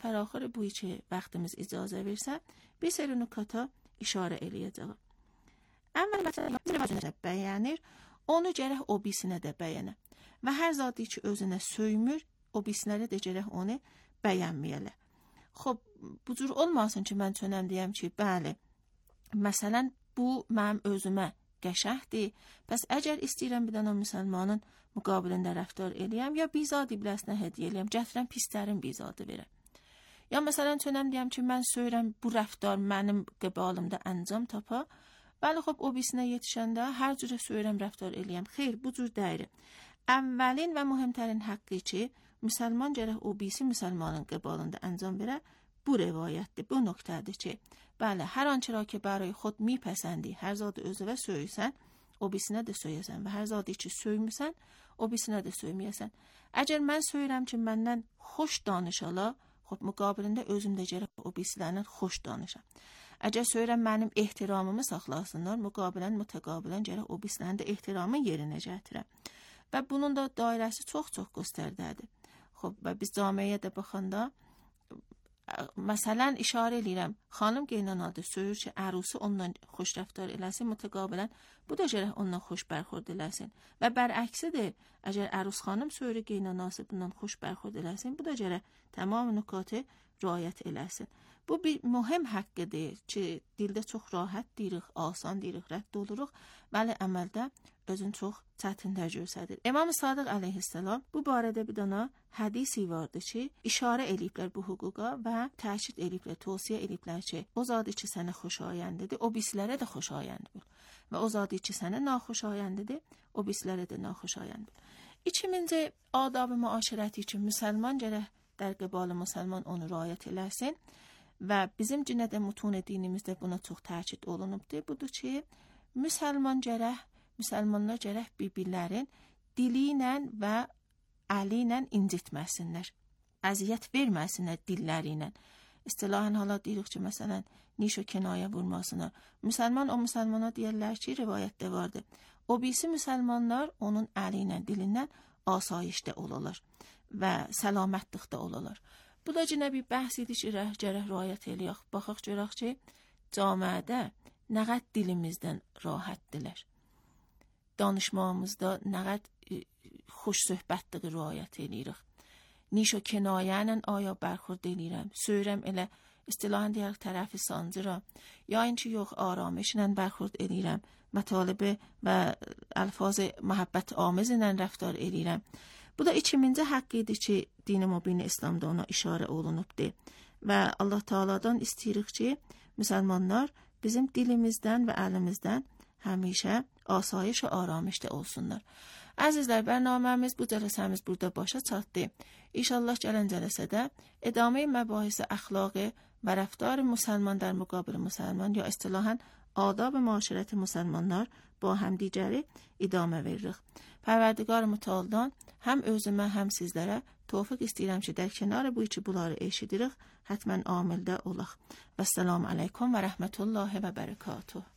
paraxır bu içi vaxtımız icazə versə, bir seri nükata işarə eləyəcək. Əvvəl məsələn bəyənir, onu gərək o birisinə də bəyənə. Və hər zadı ki özünə söymür, o birisinə də gərək onu bəyənməyələ. Xob, bu cür olmasın ki, mən çönəm deyəm ki, bəli, məsələn, bu mənim özümə qəşəhdir. Pəs əgər istəyirəm bir dənə müsəlmanın müqabilində rəftar eləyəm, ya bizad ibləsinə hədiyyə eləyəm, gətirəm pislərin bizadı verəm. Ya məsələn, çönəm deyəm ki, mən söyrəm bu rəftar mənim qəbalımda əncam tapa, bəli, xob, o birisinə yetişəndə hər cürə söyrəm rəftar eləyəm. Xeyr, bu cür deyir. Əvvəlin və mühümtərin haqqı ki, müsəlman gərək o birisi müsəlmanın qəbalında əncam verə, bu rivayətdir, bu nöqtədir ki, bəli, hər ançı ra ki, برای خود میپسندی hər zadı özüvə söysən, o birisinə də söyəsən və hər zadı ki, söymüsən, o birisinə də söyməyəsən. Əgər mən söyrəm ki, məndən xoş danışala, xod müqabilində özüm də gərək o birisilərindən xoş danışam. Əgər söyrəm mənim ehtiramımı saxlasınlar, müqabilən, mütəqabilən gərək o birisilərin də ehtiramı yerinə gətirəm. Və bunun da dairəsi çox-çox göstərdədir. Xob, və biz camiyə də baxanda, məsələn, işarə eləyirəm, xanım qeynanadır, söyür ki, ərusi ondan xoş rəftar eləsin, mütəqabilən, bu da gərək ondan xoş bərxurd eləsin. Və bərəksidir, əgər ərus xanım söyür qeynanası bundan xoş bərxurd eləsin, bu da gərək tamam nükatı riayət eləsin. Bu bir mühüm haqqıdır ki, dildə çox rahat deyirik, asan deyirik, rədd oluruq, bəli, əməldə özün çox çətinlər görsədir. İmam Sadiq əleyhissalam bu barədə bir dana hədisi vardı ki, işarə eləyiblər bu hüquqa və təkid eləyiblər, tövsiyə eləyiblər ki, o zadı ki, sənə xoşayəndidir, o birisilərə də xoşayəndidir. Və o zadı ki, sənə naxoşayəndidir, o birisilərə də naxoşayəndidir. İkincisi, adab-ı müaşirəti ki, müsəlman gərək در قبال مسلمان onu riayət eləsin və bizim cinədə mütun dinimizdə buna çox təkid olunubdur. Budur ki, müsəlmanlar gərək bir-birlərin dili ilə və əli ilə incitməsinlər. Əziyyət verməsinlər dilləri ilə. İstilahən hala deyirik ki, məsələn, niş o kinayə vurmasınlar. Müsəlman o müsəlmana deyərlər ki, rivayətdə vardır. O birisi müsəlmanlar onun əli ilə, dilindən asayişdə olarlar və səlamətlikdə olarlar. Bu da cinə bir bəhs idi ki, gərək riayət eləyək. Baxaq görək ki, camiədə nə qəd dilimizdən rahatdilər. Danışmağımızda nə qəd xoş söhbətliyi riayət eləyirik. Niş o kinayə ilə aya bərxurd eləyirəm. Söyrəm elə istilahən deyək tərəfi sancıra. Ya inçi yox aramışla bərxurd eləyirəm. Mətalibi və əlfaz məhəbbət amiz ilə rəftar eləyirəm. Bu da ikincisi haqqı idi ki, din-i mübin İslamda ona işarə olunubdur. Və Allah Taala'dan istəyirik ki, müsəlmanlar bizim dilimizdən və əlimizdən həmişə asayiş və aramışda olsunlar. Əzizlər, bərnaməmiz bu cələsəmiz burada başa çatdı. İnşallah gələn cələsədə idamə məbahisi əxlaqı və rəftar müsəlman در مقابل müsəlman ya istilahən adab-ı müaşirəti müsəlmanlar با هم digəri idamə veririk. Pərverdigar mütəaldan həm özümə, həm sizlərə tövfiq istəyirəm ki, در کنار bu içi bunları eşidirik, hətmən amildə olaq. Vəssalamu aleykum və rəhmətullahi və bərəkatuhu.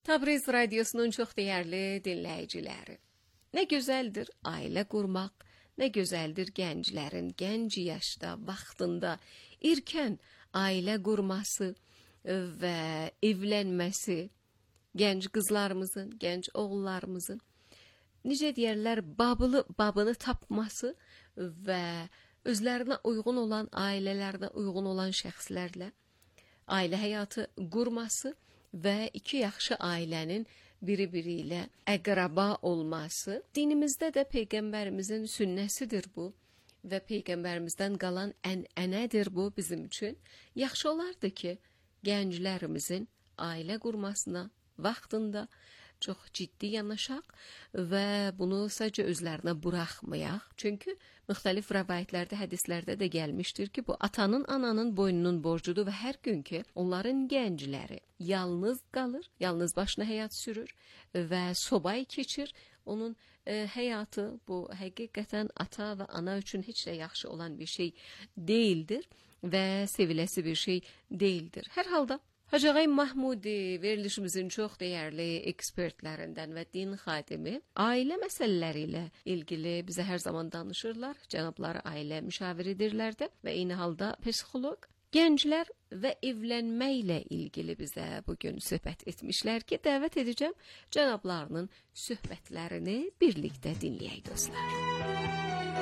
Təbriz Radiosunun çox dəyərli dinləyiciləri. Nə gözəldir ailə qurmaq, nə gözəldir gənclərin gənc yaşda, vaxtında erkən ailə qurması və evlənməsi, gənc qızlarımızın, gənc oğullarımızın, necə deyərlər, babını tapması və özlərinə uyğun olan, ailələrinə uyğun olan şəxslərlə ailə həyatı qurması və iki yaxşı ailənin biri-biri ilə əqraba olması. Dinimizdə də Peyğəmbərimizin sünnəsidir bu və Peyğəmbərimizdən qalan ənənədir bu bizim üçün. Yaxşı olardı ki, gənclərimizin ailə qurmasına vaxtında çox ciddi yanaşaq və bunu sadəcə özlərinə buraxmayaq. Çünki müxtəlif rəvayətlərdə, hədislərdə də gəlmişdir ki, bu atanın, ananın boynunun borcudur və hər gün ki, onların gəncləri yalnız qalır, yalnız başına həyat sürür və sobay keçir. Onun həyatı bu həqiqətən ata və ana üçün heç də yaxşı olan bir şey deyildir və seviləsi bir şey deyildir. Hər halda Hacı Ağay Mahmudi verilişimizin çox dəyərli ekspertlərindən və din xadimi ailə məsələləri ilə ilgili bizə hər zaman danışırlar. Cənabları ailə müşaviridirlər də və eyni halda psixoloq. Gənclər və evlənməklə ilgili bizə bugün söhbət etmişlər ki, dəvət edəcəm cənablarının söhbətlərini birlikdə dinləyək dostlar.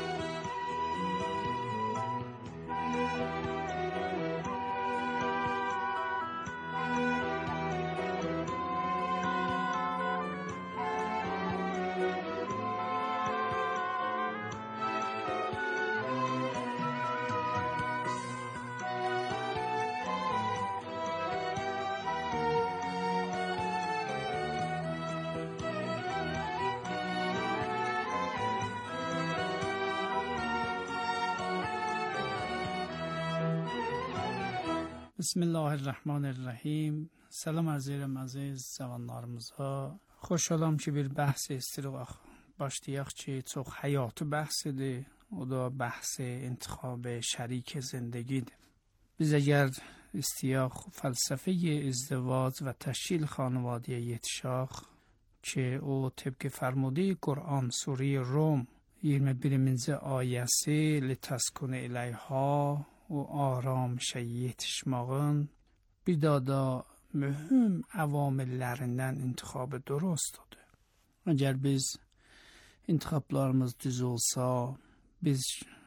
بسم الله الرحمن الرحیم. سلام عرض edirəm əziz cavanlarımıza. Xoş olam ki, bir bəhs istiriq başlayaq ki, çox həyatı bəhsidir. O da bəhs انتخاب شریک زندگیdir. Biz əgər istəyaq fəlsəfə ازدواج و تشکیل خانواده yetişaq ki, o طبق فرموده قرآن سوره روم 21-ci ayəsi لتسکن الیها و آرامش yetişmağın bir daha mühüm əvamillərindən intikhab durustdur. Əgər biz intikhaplarımız düz olsa, biz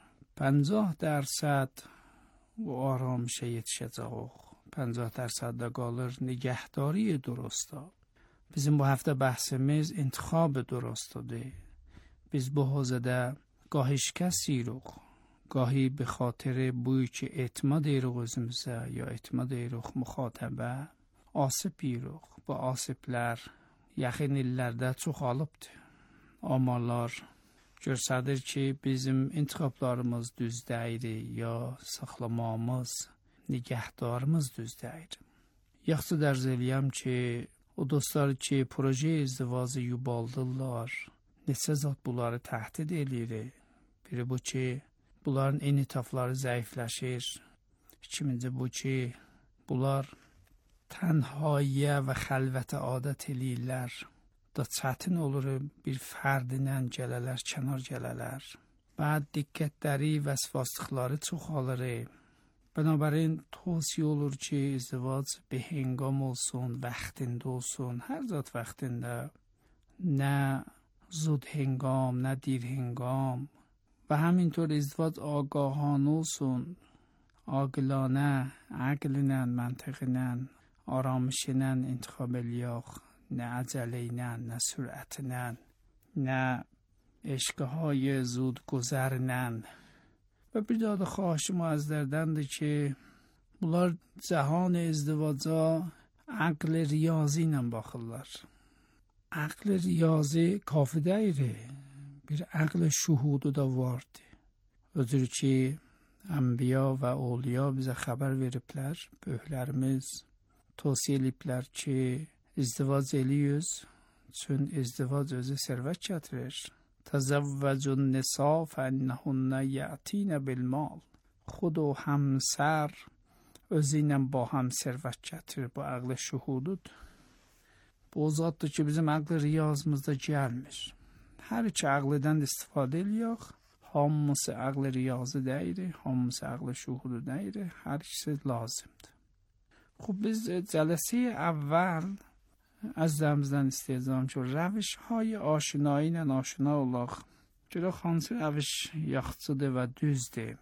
50% bu آرامشə yetişəcəyik. 50% də qalır nigəhdari durustda. Bizim bu həftə bəhsimiz intikhab durustdur. Biz bu hozədə gahı şikəstirik. گاهی به خاطر بوی که اعتماد ایروغ özümüzə یا اعتماد ایروغ müxatəbə asıb yirik. Bu asiblər yaxın illərdə çoxalıbdır. Amalar göstərir ki, bizim intikhaplarımız düz deyil ya saxlamamız, nigəhdarımız düz deyil. Yaxşı dərz eləyəm ki, o dostlar ki, proje izdivazı yubaldırlar, neçə zat bunları təhdid eləyir. Biri bu ki, bunların enitafları zəifləşir. İkinci bu ki, bunlar tənhaiyə və xəlvətə adət eləyirlər. Da çətin olur bir fərdinlə gələlər, kənar gələlər. Bəd diqqətləri və vəsvaslıqları çoxalır. Binabərin tövsiyə olur ki, izdivac به هنگام olsun, vaxtında olsun, hər zat vaxtında. Nə زود هنگام، nə دیر هنگام. و همینطور ازدواج آگاهانه olsun, عاقلانه، عقلنن، منطقنن، آرامشنن انتخاب الیاق، نه عجلینن، نه سرعتنن، نه عشقهای زود گذرنن. و bir daha da xahişim azlərdəndir ki, bunlar cahan ازدواجa عقل ریاضی ilə baxırlar. عقل ریاضی kafi deyil. Bir عقل şuhudu da vardı. Özür ki, Ənbiya və Awliya bizə xəbər veriblər. Böyüklərimiz tövsiyə ediblər ki, izdivac eləyiz. Çün izdivac özü sərvət gətirir. Təzəvvəcun nisa fənnəhunə yətinə bilmal. Xud o həmsər özü ilə ba həm sərvət gətirir. Bu عقل şuhududur. bu zatdır ki bizim aql riyazımızda gəlmir. Hər iki aqldan istifadə eləyək. Hamısı aql riyazı deyil, hamısı aql şuhudu deyil. Hər ikisi lazımdır. خب biz جلسه اول از دمزدن istəyəcəm ki, rəvişهای aşinayı ilə aşina olaq. Görə hansı rəviş yaxşıdır və düzdür?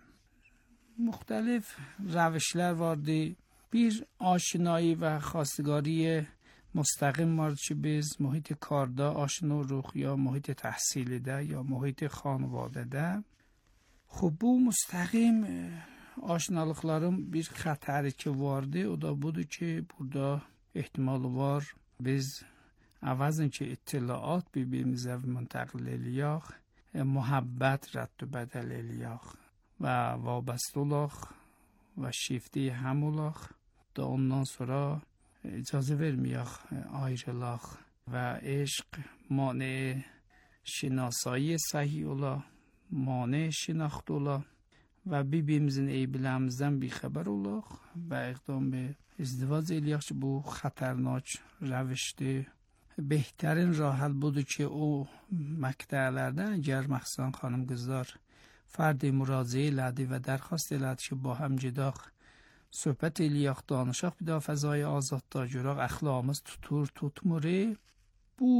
Müxtəlif rəvişlər vardır. Bir aşinایی və خواستگاری مستقیم var ki, biz محیط کارda aşina oluruq ya محیط təhsilidə ya محیط xanvadədə. خب bu müstəqim aşinalıqların bir xətəri ki vardı, o da budur ki, burada ehtimalı var biz əvəzin ki اطلاعات bir-birimizə müntəqil eləyək, muhabbət rədd bədəl eləyək və vabastă olaq və şifti həm olaq da ondan sonra icazə verməyək ayrılaq və eşq mane şinasایی صحیح ola, mane şinaxt ola və bir-birimizin eybilərimizdən bixəbər olaq və iqdam به ازدواج eləyək ki, bu xətərnak rəvişdir. Behtarin rah həll budur ki, o məqtələrdə əgər məxsusən xanım qızlar fərdi müraciə elədi və dərxast elədi ki, با هم gedək, söhbət eləyək, danışaq, bir daha fəzai azadda görək, əxlaqımız tutur, tutmuru. Bu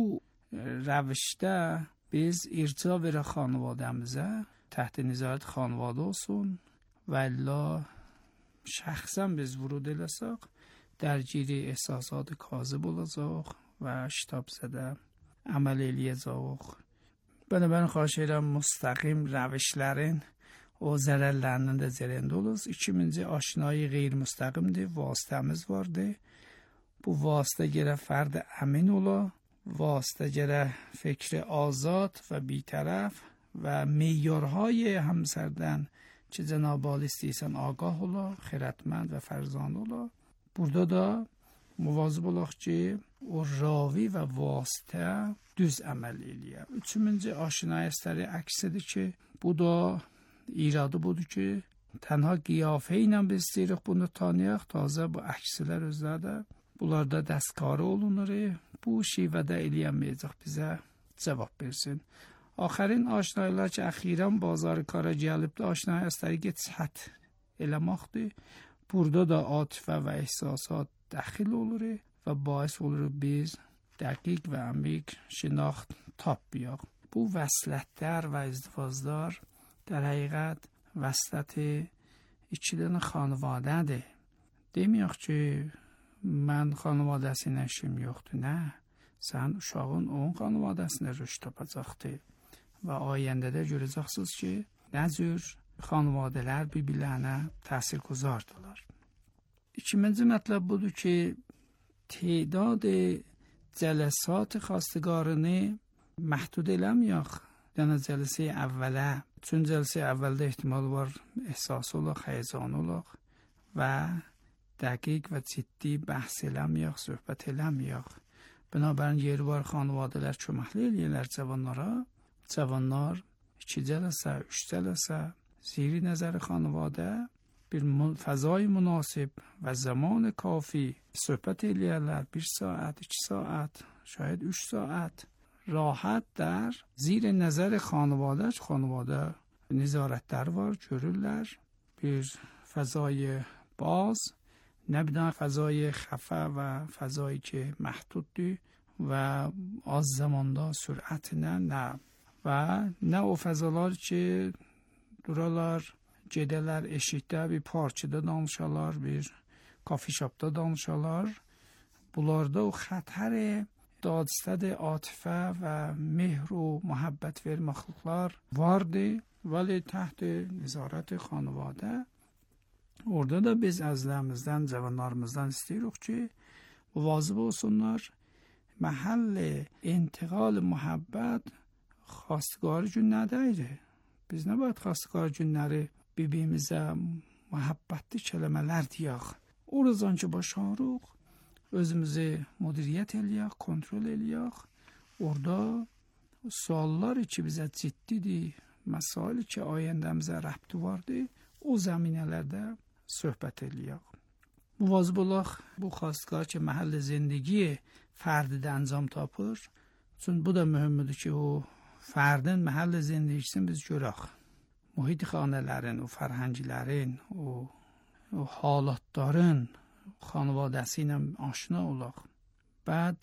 rəvişdə biz irca verək xanvadəmizə, تحت نظارت خانواده olsun və الا şəxsən biz vurud eləsək, dərgiri ehsasat kazıb olacaq və ştab zədə əməl eləyəcək. Bənabərin xahiş edirəm müstəqim rəvişlərin o zərərlərinin də zərərində oluruz. İkinci aşinayı qeyri-müstəqimdir, vasitəmiz vardır. Bu vasitə gərək fərd əmin ola, vasitə gərək fikri azad və bitərəf و معیارهای همسردن که جناب عالی istəyirsən آگاه ola, xeyrətmənd və fərzan ola. Burada da muvazib olaq ki, o ravi və vasitə düz əməl eləyə. Üçüncü aşinayı əsəri əksidir ki, bu da iradı budur ki, tənha qiyafə ilə biz istəyirik bunu tanıyaq, tazə bu əksilər özləri də bunlarda dəstkarı olunur. Bu şivədə eləyəməyəcək bizə cavab versin. آخرین آشنایی‌ها که اخیراً بازار کار gəlibdi, آشنایی از طریق سطح eləməkdir. Burada da atifə və ehsasat daxil olur və باعث olur biz dəqiq və əmiq şinaxt tapıyaq. Bu vəslətlər və izdivaclar در həqiqət vəslət iki dənə xanvadədir. Deməyək ki, mən xanvadəsi ilə işim yoxdur. Nə? Sən uşağın onun xanvadəsinə rüşd tapacaqdır. Və ayəndədə görəcəksiniz ki, nə cür xanvadələr bir-birlərinə təsir guzardırlar. İkinci mətləb budur ki, تعداد جلسات خواستگارını məhdud eləməyək. Yəni cəlsə əvvələ, çün cəlsə əvvəldə ehtimal var ehsas olaq, həyəcan olaq və dəqiq və ciddi bəhs eləməyək, söhbət eləməyək. Binabərin yeri var xanvadələr köməkli eləyirlər cavanlara. Cavanlar 2 cələsə, 3 cələsə ziri nəzər xanvadə bir fəzai münasib və zaman kafi söhbət eləyərlər. 1 saat, 2 saat, şاید 3 saat rahat در زیر نظر خانواده نظارتدار var, görürlər. Bir fəzai باز، نه بدان فضای خفه و فضایی که محدودی و az zamanda sürət نه و نه o fəzalar ki duralar, gedələr eşikdə bir parçada danışarlar, bir kafi şapda danışarlar. Bunlarda o xətər دادستد عاطفه و مهر و محبت verməklər vardı ولی تحت نظارت خانواده. Orada da biz əzlərimizdən, cavanlarımızdan istəyirik ki, muvazib olsunlar. Məhəll intiqal muhabbət xastiqarı günlərdəydi. Biz nə baid xastiqarı günləri bir-birimizə muhabbətli kəlmələr deyək. Oradan ki başarıq, özümüzü müdiriyyət eləyək, kontrol eləyək. Orada suallar ki bizə ciddidir, məsail ki ayəndəmizə rəbti vardır, o zəminələrdə söhbət eləyək. مواظب olaq bu xaستگار ki محل زندگی فرد انجام tapır. Çünki bu da mühümdür ki o fərdin محل زندگisini biz görək. Mühit xanələrin, o fərhənglərin, o halatların xanvadəsi ilə aşina olaq. بعد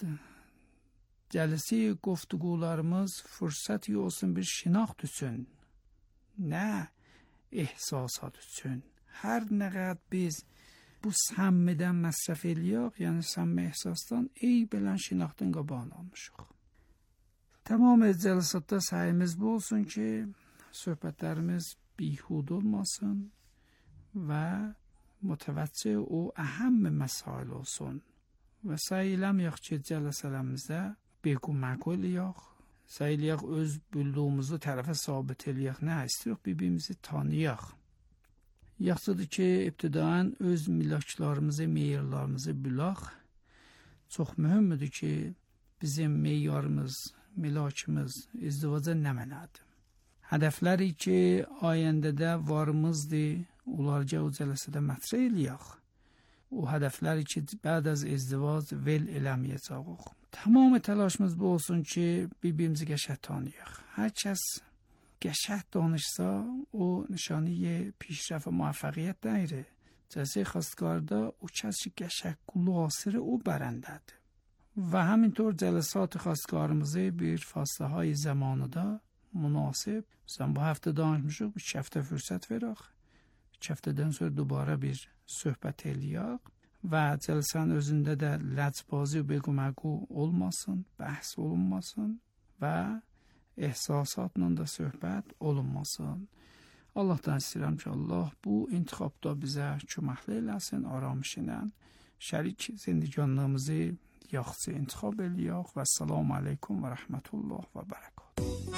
جلسه گفتگوlarımız fürsət olsun bir şinaxt üçün, nə ehsasat üçün. Hər nə qədər biz bu səmmidən məsrəf eləyək, yəni səmmi ehsasdan belən şinaxtın qabağını almışıq. Tamam cəlsatda səyimiz bu olsun ki, söhbətlərimiz bihud olmasın və mütəvəccih o əhəm məsail olsun. Və səy eləməyək ki, cəlsələrimizdə bequ-məqu eləyək, səy eləyək öz bilduğumuzu tərəfə sabit eləyək, nə istəyək bir-birimizi tanıyaq. Yaxşıdır ki, ibtidaən öz milləklərimizi, meyarlarımızı bilək. Çox mühümdür ki, bizim meyarımız, milləkimiz izdivaca nə mənadır? Hədəfləri ki, ayəndədə varımızdır, onlarca o cələsədə mətrə eləyək. O hədəfləri ki, bəd az izdivac vel eləməyəcəyik. Tamam təlaşımız bu olsun ki, bir-birimizi qəşəng tanıyaq. Hər kəs qəşəng danışsa, o nişanə پیشرفت موفقیت deyir. Cəzə xaستگارda o kəs ki, qəşəng qulaq asır, o bərəndədir. Və həminطور cəlsat xaستگارımızı bir fasləhay zamanında münasib, sən bu həftə danışmışıq, 2 həftə fürsət verək. 2 həftədən sonra dubara bir söhbət eləyək və cəlsən özündə də ləcbazi və bequ-məqu olmasın, bəhs olunmasın və ehsasatla da söhbət olunmasın. Allahdan istəyirəm ki, Allah bu intixabda bizə köməkli eləsin, aramış ilə şərik zindiganlığımızı yaxşı intixab eləyək və selamun aleykum və rəhmətullah və bərəkət.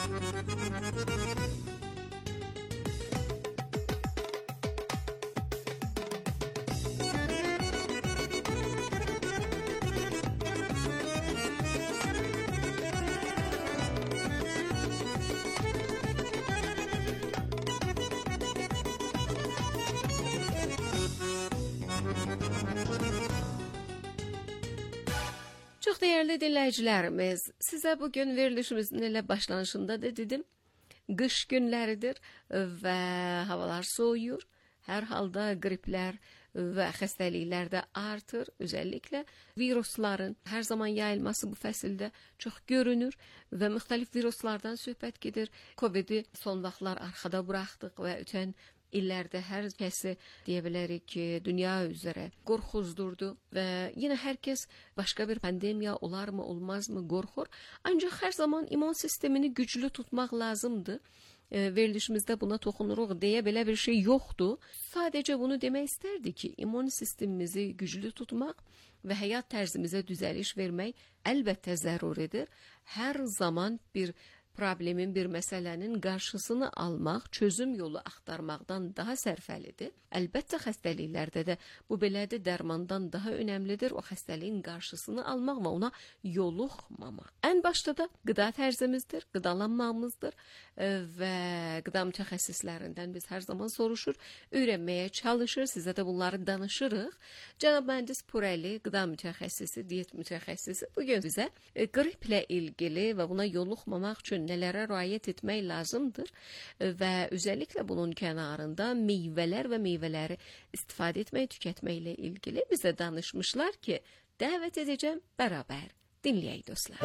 Çox dəyərli dinləyicilərimiz, sizə bugün verilişimizin elə başlanışında da dedim, qış günləridir və havalar soyuyur. Hər halda qriplər və xəstəliklər də artır. Özəlliklə virusların hər zaman yayılması bu fəsildə çox görünür və müxtəlif viruslardan söhbət gedir. Covid-i son vaxtlar arxada buraxdıq və ötən illərdə hər kəsi deyə bilərik ki, dünya üzrə qorxuzdurdu və yenə hər kəs başqa bir pandemiya olarmı, olmazmı qorxur. Ancaq hər zaman imun sistemini güclü tutmaq lazımdır. Verilişimizdə buna toxunuruq deyə belə bir şey yoxdur. Sadəcə bunu demək istərdi ki, imun sistemimizi güclü tutmaq və həyat tərzimizə düzəliş vermək əlbəttə zəruridir. Hər zaman bir problemin, bir məsələnin qarşısını almaq, çözüm yolu axtarmaqdan daha sərfəlidir. Əlbəttə xəstəliklərdə də bu belədir, dərmandan daha önəmlidir o xəstəliyin qarşısını almaq və ona yoluxmamaq. Ən başda da qida tərzimizdir, qidalanmamızdır və qida mütəxəssislərindən biz hər zaman soruşur, öyrənməyə çalışır, sizə də bunları danışırıq. Cənab mühəndis Purəli, qida mütəxəssisi, diyet mütəxəssisi bugün bizə qriplə ilgili və buna yoluxmamaq üçün nələrə riayət etmək lazımdır və özəlliklə bunun kənarında meyvələr və meyvələri istifadə etmək, tükətməklə ilgili bizə danışmışlar ki, dəvət edəcəm, bərabər dinləyək dostlar.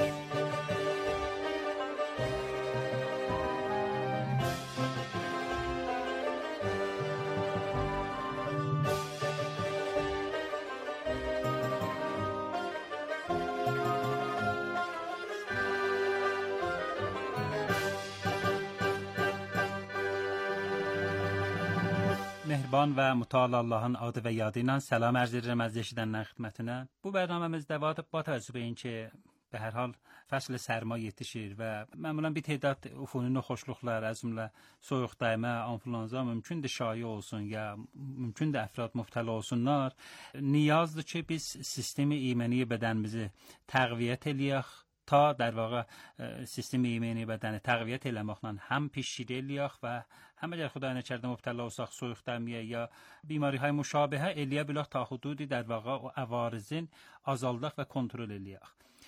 Mehriban və mütəal Allahın adı və yadı ilə salam ərz edirəm əziz eşidənlərin xidmətinə. Bu proqramımızda ba təəssüb ki, به هر حال فصل سرما yetişir və məmulən bir tədad ufuni noxoşluqlar, əzmlə soyuq dəymə, influenza mümkündür şایع olsun ya mümkündür əfrad mübtəla olsunlar. Niyazdır ki biz sistemi iməni bədənimizi təqviyyət eləyək تا در واقع سیستم ایمنی بدن تقویت eləməklə هم پیشگیری eləyək və هم اگر خدای نکرده مبتلا olsaq soyuq dəmiyə ya بیماری‌های مشابهه eləyə bilək ta hududi در واقع o əvarizin azaldaq və kontrol eləyək.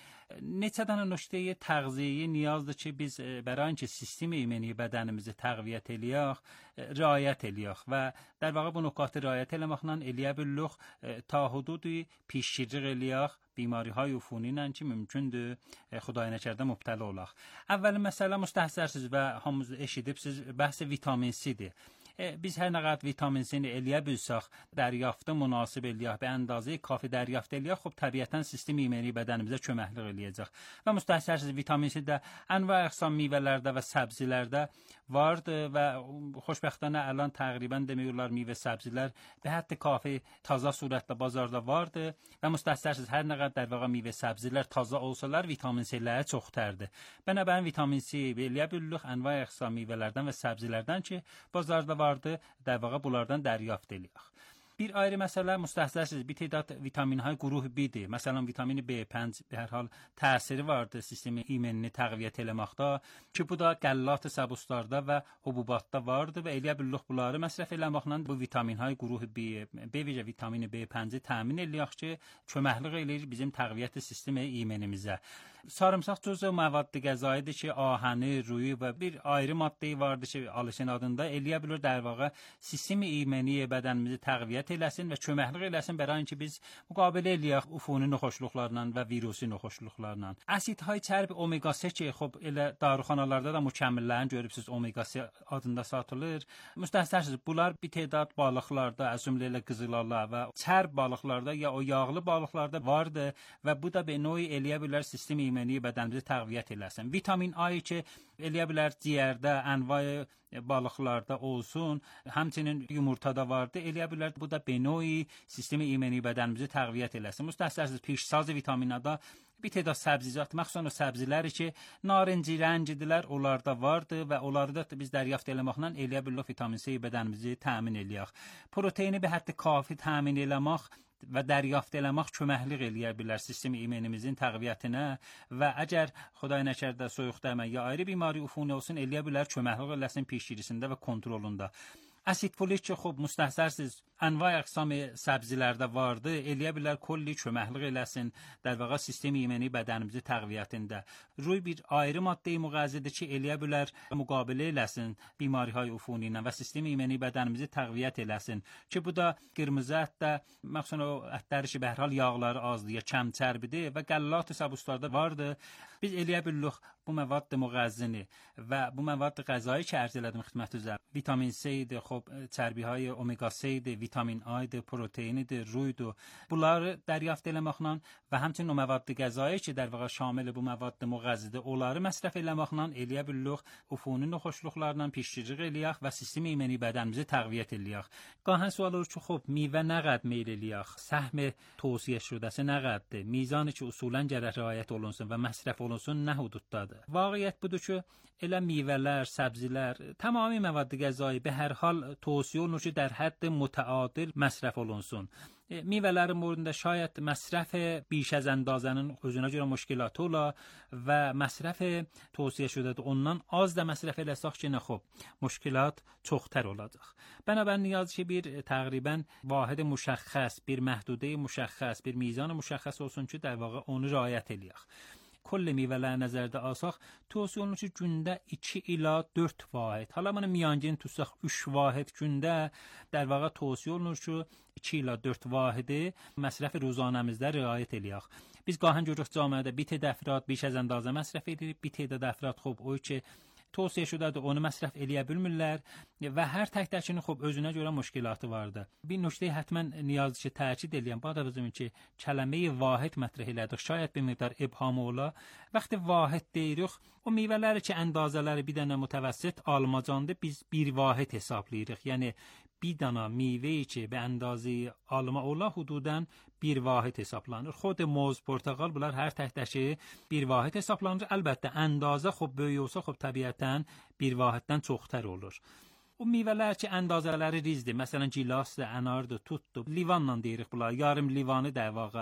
neçə dənə nöqtəyə təğziyə niyazdır ki, biz برای اینکه سیستم ایمنی بدنimizi təqviyyət eləyək, riayət eləyək və در واقع bu nöqtə riayət eləməklə eləyə bilək ta hududi پیشگیری eləyək بیماری‌های عفونی ilə ki, mümkündür خدای نکرده مبتلا olaq. Əvvəl məsələ müstəhsərsiz və hamınız eşidibsiz, bəhs vitamin C-dir. biz hər nə qədər vitamin C-ni eləyə bilsək, dəryafta münasib eləyək, به اندازه کافی دریافت eləyək, خب طبیعتاً سیستم ایمنی bədənimizə köməklik eləyəcək. Və müstəhsərsiz vitamin C də انواع اقسام میوələrdə və səbzilərdə vardır və xoşbəxtانه الان تقریبا demək olar meyvə səbzilər به حد کافی تازه surətdə bazarda vardır və müstəhsərsiz hər nə qədər در واقع meyvə səbzilər taza olsalar vitamin C-ləri çoxdurdur. Bənabərin vitamin C eləyə bilirik انواع اقسام میوələrdən və səbzilərdən ki, bazarda vardı, در واقع bunlardan دریافت eləyək. Bir ayrı məsələ müstəhsərsiz bir tədad vitaminهای گروه B-dir. Məsələn vitamin B5 به هر حال təsiri vardı sistemi imunini təqviyyət eləməkdə ki, bu da qəllat səbuslarda və hububatda vardı və eləyə bilirik bunları məsrəf eləməklə bu vitaminهای گروه B və vitamin B5-i təmin eləyək ki, köməklik eləyir bizim təqviyyət sistemi imunimizə. Sarımsaq cüzü məvaddı qəzaidir ki, ahəni, ruyu və bir ayrı maddeyi vardı ki, alışın adında eləyə bilir در واقع sistemi imuni bədənimizi təqviyyət eləsin və köməklik eləsin برای اینکه biz müqabilə eləyək ufuni noxoşluqlarla və virusi noxoşluqlarla. Asidهای çərbi omega 3 ki, xop elə daruxanalarda da mükəmməllərini görübsüz omega 3 adında satılır. Müstəhsərsiz bunlar bir tədad balıqlarda, əzümlə qızılala və çərb balıqlarda ya o yağlı balıqlarda vardı və bu da bir növ eləyə bilər sistemi imuni bədənimizi təqviyyət eləsin. Vitamin A ki, eləyə bilər ciyərdə, envai balıqlarda olsun, həmçinin yumurtada vardı. Eləyə bilər bu da bir növ sistemi imuni bədənimizi təqviyyət eləsin. Müstəhsərsiz pişsaz vitaminada bir tədad səbziyat, məxsusən o səbziləri ki, narinci rəngidirlər, onlarda vardı və onları da biz dəryaft eləməklə eləyə bilərik vitamin C bədənimizi təmin eləyək. Proteini bir hədd kafi təmin eləmək və dəryaft eləmək köməklik eləyə bilər sistem imunimizin təqviyyətinə və əgər xudای nəkərdə soyuq dəmə ya ayrı بیماری عفونی olsun eləyə bilər köməklik eləsin pişgirisində və kontrolunda. Asid folik ki, xub müstəhsərsiz انواع اقسام səbzilərdə vardı, eləyə bilər kölli köməklik eləsin در واقع sistem imuni bədənimizi təqviyyətində. Ruy bir ayrı maddeyi müğəzzidir ki, eləyə bilər müqabilə eləsin بیماری‌های عفونی ilə və sistem imuni bədənimizi təqviyyət eləsin ki, bu da qırmızı ətdə, məxsusən o ətləri ki, bəhral yağları azdır ya kəm çərbidir və qəllat səbuslarda vardı. Biz eləyə bilirik bu məvad müğəzzini və bu məvad qəzایی ki, ərz elədim xidmətinizə. Vitamin C-dir, xub çərbiهای omega 3-dir, vitamin A-dir, proteindir, ruydur. Bunları dəryafت eləməklə və həmçinin o məvad qəzایی ki, در واقع şamil bu məvad müğəzzidir, onları məsrəf eləməklə eləyə bilirik ufuni noxoşluqlarla pişgirilik eləyək və sistem imuni bədənimizi təqviyyət eləyək. Gahən sual olur ki, xub meyvə nə qəd meyl eləyək? Səhm tövsiyə şudəsi nə qəddir? Mizanı ki, usulən gərək riayət olunsun və məsrəf olunsun nə hududdadır? Vaqiət budur ki, elə meyvələr, səbzilər, tamami məvad qəzایی به هر حال توصیه olunur ki, در حد متعادل مصرف olunsun. میوələrin morunda şayət məsrəf بیش از اندازənin özünə görə müşkilatı ola və məsrəf tövsiyə şudadır. Ondan az da məsrəf eləsək ki, nə xub, müşkilat çoxtər olacaq. Bənabər niyaz ki, bir təqribən vahid müşəxxəs, bir məhdudə müşəxxəs, bir mizan müşəxxəs olsun ki, در واقع onu riayət eləyək. کل میوه‌lər nəzərdə alsaq, tövsiyə olunur ki, gündə 2 ila 4 vahid. Hala bunu miyancın tutsaq 3 vahid gündə در واقع tövsiyə olunur ki, 2 ila 4 vahidi məsrəf روزانəmizdə riayət eləyək. Biz gahən görürük cəmiyyətdə bir tədad əfrad بیش از اندازه مصرف edir, bir tədad əfrad xub o ki توصیه şudadır, onu məsrəf eləyə bilmirlər və hər tək-təkinin xub özünə görə müşkilatı vardı. Bir nöqtəyi həttəmən niyazdır ki, təkid eləyəm. Bu da bizim ki, kəlmə-i vahid mətrəh elədik. Şayət bir miqdar ibham ola. Vaxtı vahid deyirik, o meyvələri ki, əndazələri bir dənə mütəvəssit almacandır, biz bir vahid hesablayırıq. Yəni bir dana meyvəyi ki, به اندازه alma ola hududan bir vahid hesablanır. Xod موز، portağal bunlar hər tək-təki bir vahid hesablanır. Əlbəttə əndazə xub böyük olsa xub təbiətən bir vahiddən çoxtər olur. O meyvələr ki, əndazələri rizdir. Məsələn, gilasdır, ənardır, tutdur. Livanla deyirik bunlar. Yarım livanı da vaqa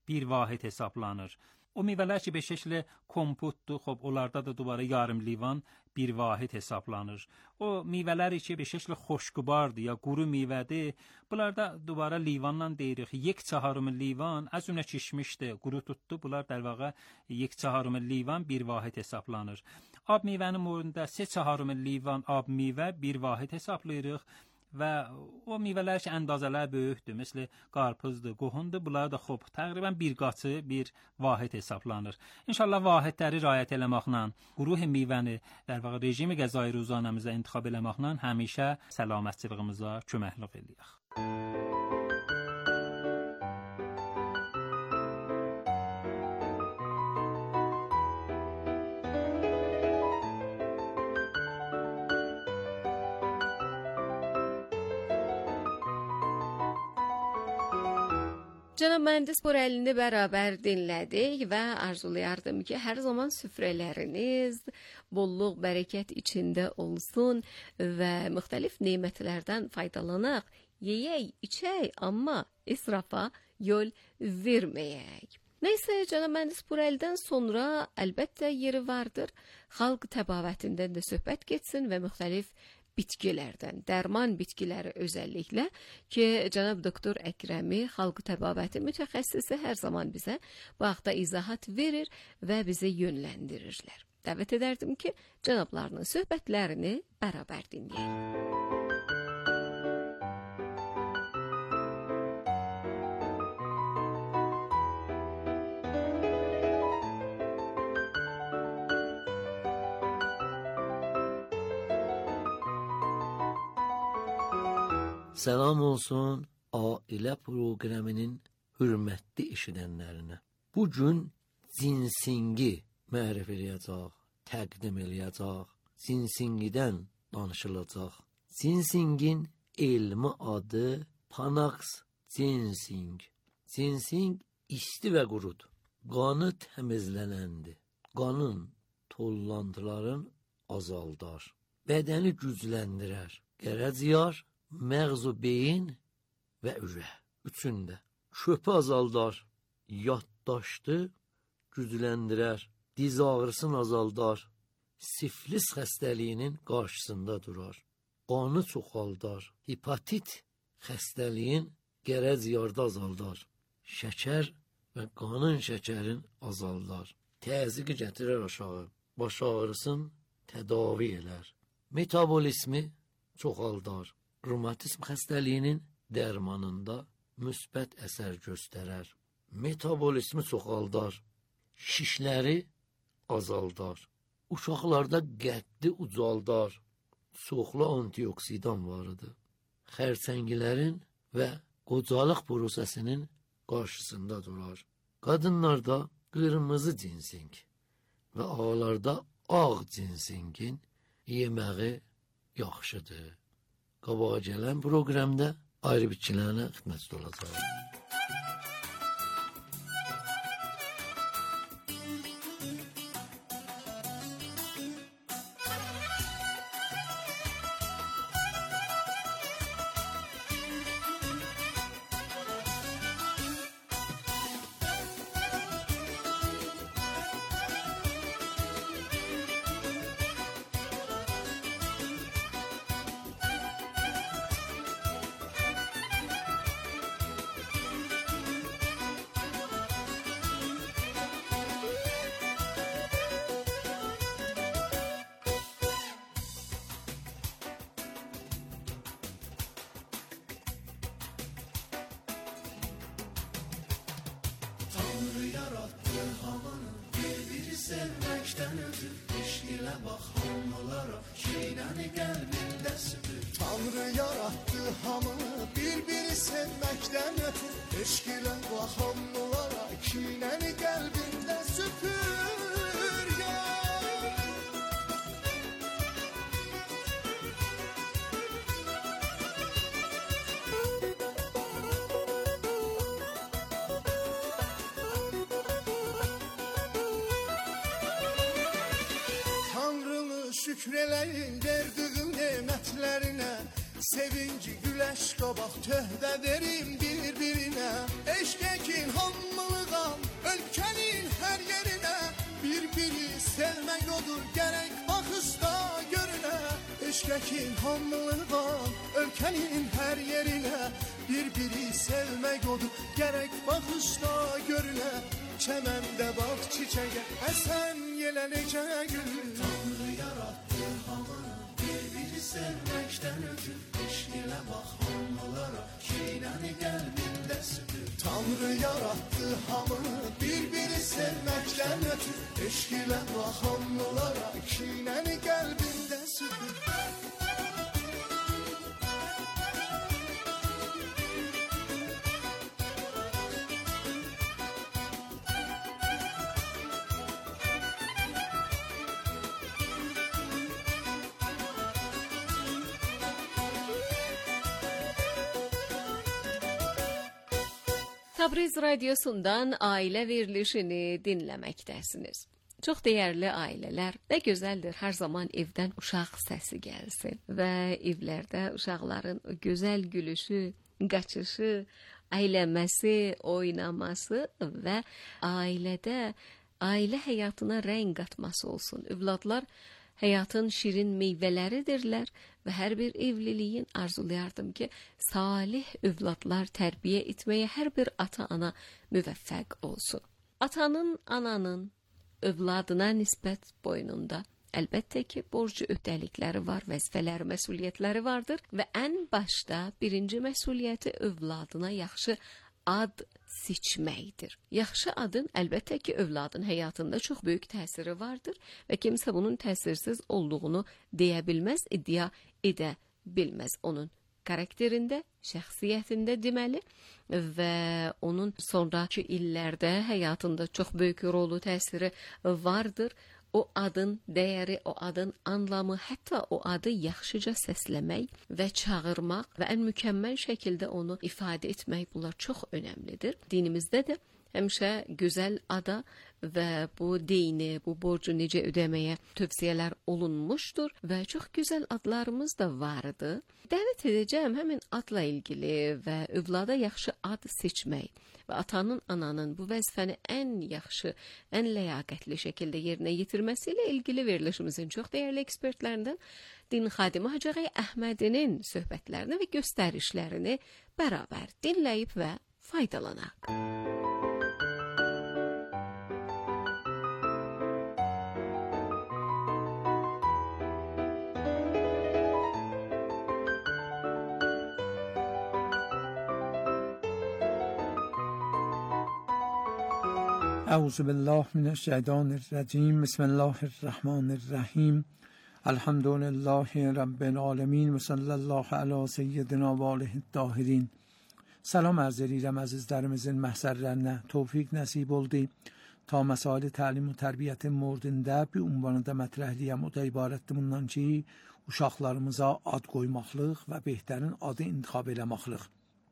bir vahid hesablanır. O meyvələr ki, beşəkli kompotdur, xop, onlarda da dubara yarım livan bir vahid hesablanır. O meyvələr ki, beşəkli xoşqubardır ya quru meyvədir, bunlarda dubara livanla deyirik. 1/4 livan az önə kişmişdi, quru tutdu. Bunlar در واقع 1/4 livan bir vahid hesablanır. Ab meyvənin morunda 3/4 livan ab meyvə bir vahid hesablayırıq. Və o meyvələr ki, əndazələr böyükdür, məsəl qarpızdır, qohundur, bunlar da xop, təqribən bir qatı bir vahid hesablanır. İnşallah vahidləri riayət eləməklə, quruh meyvəni در واقع rejimi qəzai ruzanəmizə intikhab eləməklə həmişə səlamətçiliyimizə köməklik eləyək. Cənab mühəndis Borəlini bərabər dinlədik və arzulayardım ki, hər zaman süfrələriniz bolluq, bərəkət içində olsun və müxtəlif nemətlərdən faydalanaq, yeyək, içək, amma israfa yol verməyək. Nəysə, cənab mühəndis Borəlidən sonra əlbəttə yeri vardır, xalq təbavətindən də söhbət getsin və müxtəlif bitkilərdən, dərman bitkiləri özəlliklə ki, cənab doktor Əkrəmi xalq təbabəti mütəxəssisi hər zaman bizə bu haqda izahat verir və bizi yönləndirirlər. Dəvət edərdim ki, cənablarının söhbətlərini bərabər dinləyək. Salam olsun ailə proqramının hörmətli eşidənlərinə. Bu gün cinsingi mərif eləyəcək, təqdim eləyəcək, cinsingidən danışılacaq. Cinsingin elmi adı Panax ginsing. Ginsing isti və qurud. Qanı təmizlənəndir. Qanın tollantıların azaldar. Bədəni gücləndirər. Qərəziyar, məğz və beyin və ürək üçündə. Çöpü azaldar, yaddaşdı gücləndirər, diz ağrısını azaldar, siflis xəstəliyinin qarşısında durar, qanı çoxaldar, hepatit xəstəliyin qərəziyarda azaldar, şəkər və qanın şəkərin azaldar, təzyiqi gətirər aşağı, baş ağrısını tədavi elər, metabolizmi çoxaldar, revmatizm xəstəliyinin dərmanında müsbət əsər göstərər. Metabolizmi çoxaldar, şişləri azaldar. Uşaqlarda qəddi ucaldar. Çoxlu antioksidan varıdır. Xərçəngilərin və qocalıq prosesinin qarşısında durar. Qadınlarda qırmızı ginseng və ağlarda ağ ginsengin yeməği yaxşıdır. Qabağa gələn proqramda ayrı bitkilərlə xidmətdə olacaq. Tanrı yarattı havanı, bir-biri sevməkdən ötür. İşq ilə bax hamılara, kinəni qəlbində süpür. Tanrı yarattı hamını, bir-biri sevməkdən ötür. İşq ilə bax hamılara, kinəni qəlbində süpür. Şükür eləyin verdiğin nemətlərinə, sevinci güləş qabaq töhbə verin bir-birinə. Eşq ekin hamılığa, Sevməkin hamılığa, ölkənin hər yerinə bir-biri sevmək odur, gərək baxışda görünə. Çəməndə bax çiçəyə, əsən yelə necə gülür. Tanrı yarattı havanı, bir-biri sevməkdən ötür. Eşq ilə bax hamılara, kinəni qəlbində sütür. Tanrı yarattı havanı, bir-biri sevməkdən ötür. Eşq ilə bax hamılara, kinəni qəlbində sütür. Təbriz radiosundan ailə verilişini dinləməkdəsiniz. Çox dəyərli ailələr, nə gözəldir hər zaman evdən uşaq səsi gəlsin və evlərdə uşaqların gözəl gülüşü, qaçışı, əylənməsi, oynaması və ailə həyatına rəng qatması olsun. Övladlar həyatın şirin meyvələridirlər və hər bir evliliyin arzulayardım ki, salih övladlar tərbiyə etməyə hər bir ata-ana müvəffəq olsun. Atanın, ananın övladına nisbət boynunda əlbəttə ki, borcu öhdəlikləri var, vəzifələri, məsuliyyətləri vardır və ən başda birinci məsuliyyəti övladına yaxşı ad seçməkdir. Yaxşı adın əlbəttə ki, övladın həyatında çox böyük təsiri vardır və kimsə bunun təsirsiz olduğunu deyə bilməz, iddia edə bilməz. Onun karakterində, şəxsiyyətində deməli və onun sonraki illərdə həyatında çox böyük rolu, təsiri vardır. O adın dəyəri, o adın anlamı, hətta o adı yaxşıca səsləmək və çağırmaq və ən mükəmməl şəkildə onu ifadə etmək, bunlar çox önəmlidir. Dinimizdə də həmişə gözəl ada və bu deyini, bu borcu necə ödəməyə tövsiyələr olunmuşdur və çox gözəl adlarımız da vardı. Dəvət edəcəm həmin adla ilgili və övlada yaxşı ad seçmək və atanın, ananın bu vəzifəni ən yaxşı, ən ləyaqətli şəkildə yerinə yetirməsi ilə ilgili verilişimizin çox dəyərli ekspertlərindən din xadimi Hacı Ağay Əhmədinin söhbətlərini və göstərişlərini bərabər dinləyib və faydalanaq. اعوذ بالله من الشیطان الرجیم بسم الله الرحمن الرحیم الحمد لله رب العالمین و صلی الله علی سیدنا و آله الطاهرین. Salam arz edirəm əzizlərimizin məhsərlərinə. Tövfiq nəsib oldu ta məsələ təlim və tərbiyyətin mövzusunda bir ünvanında mətrəhliyəm. O da ibarətdir bundan ki, uşaqlarımıza ad qoymaqlıq və behtarin adı intikhab eləmaqlıq.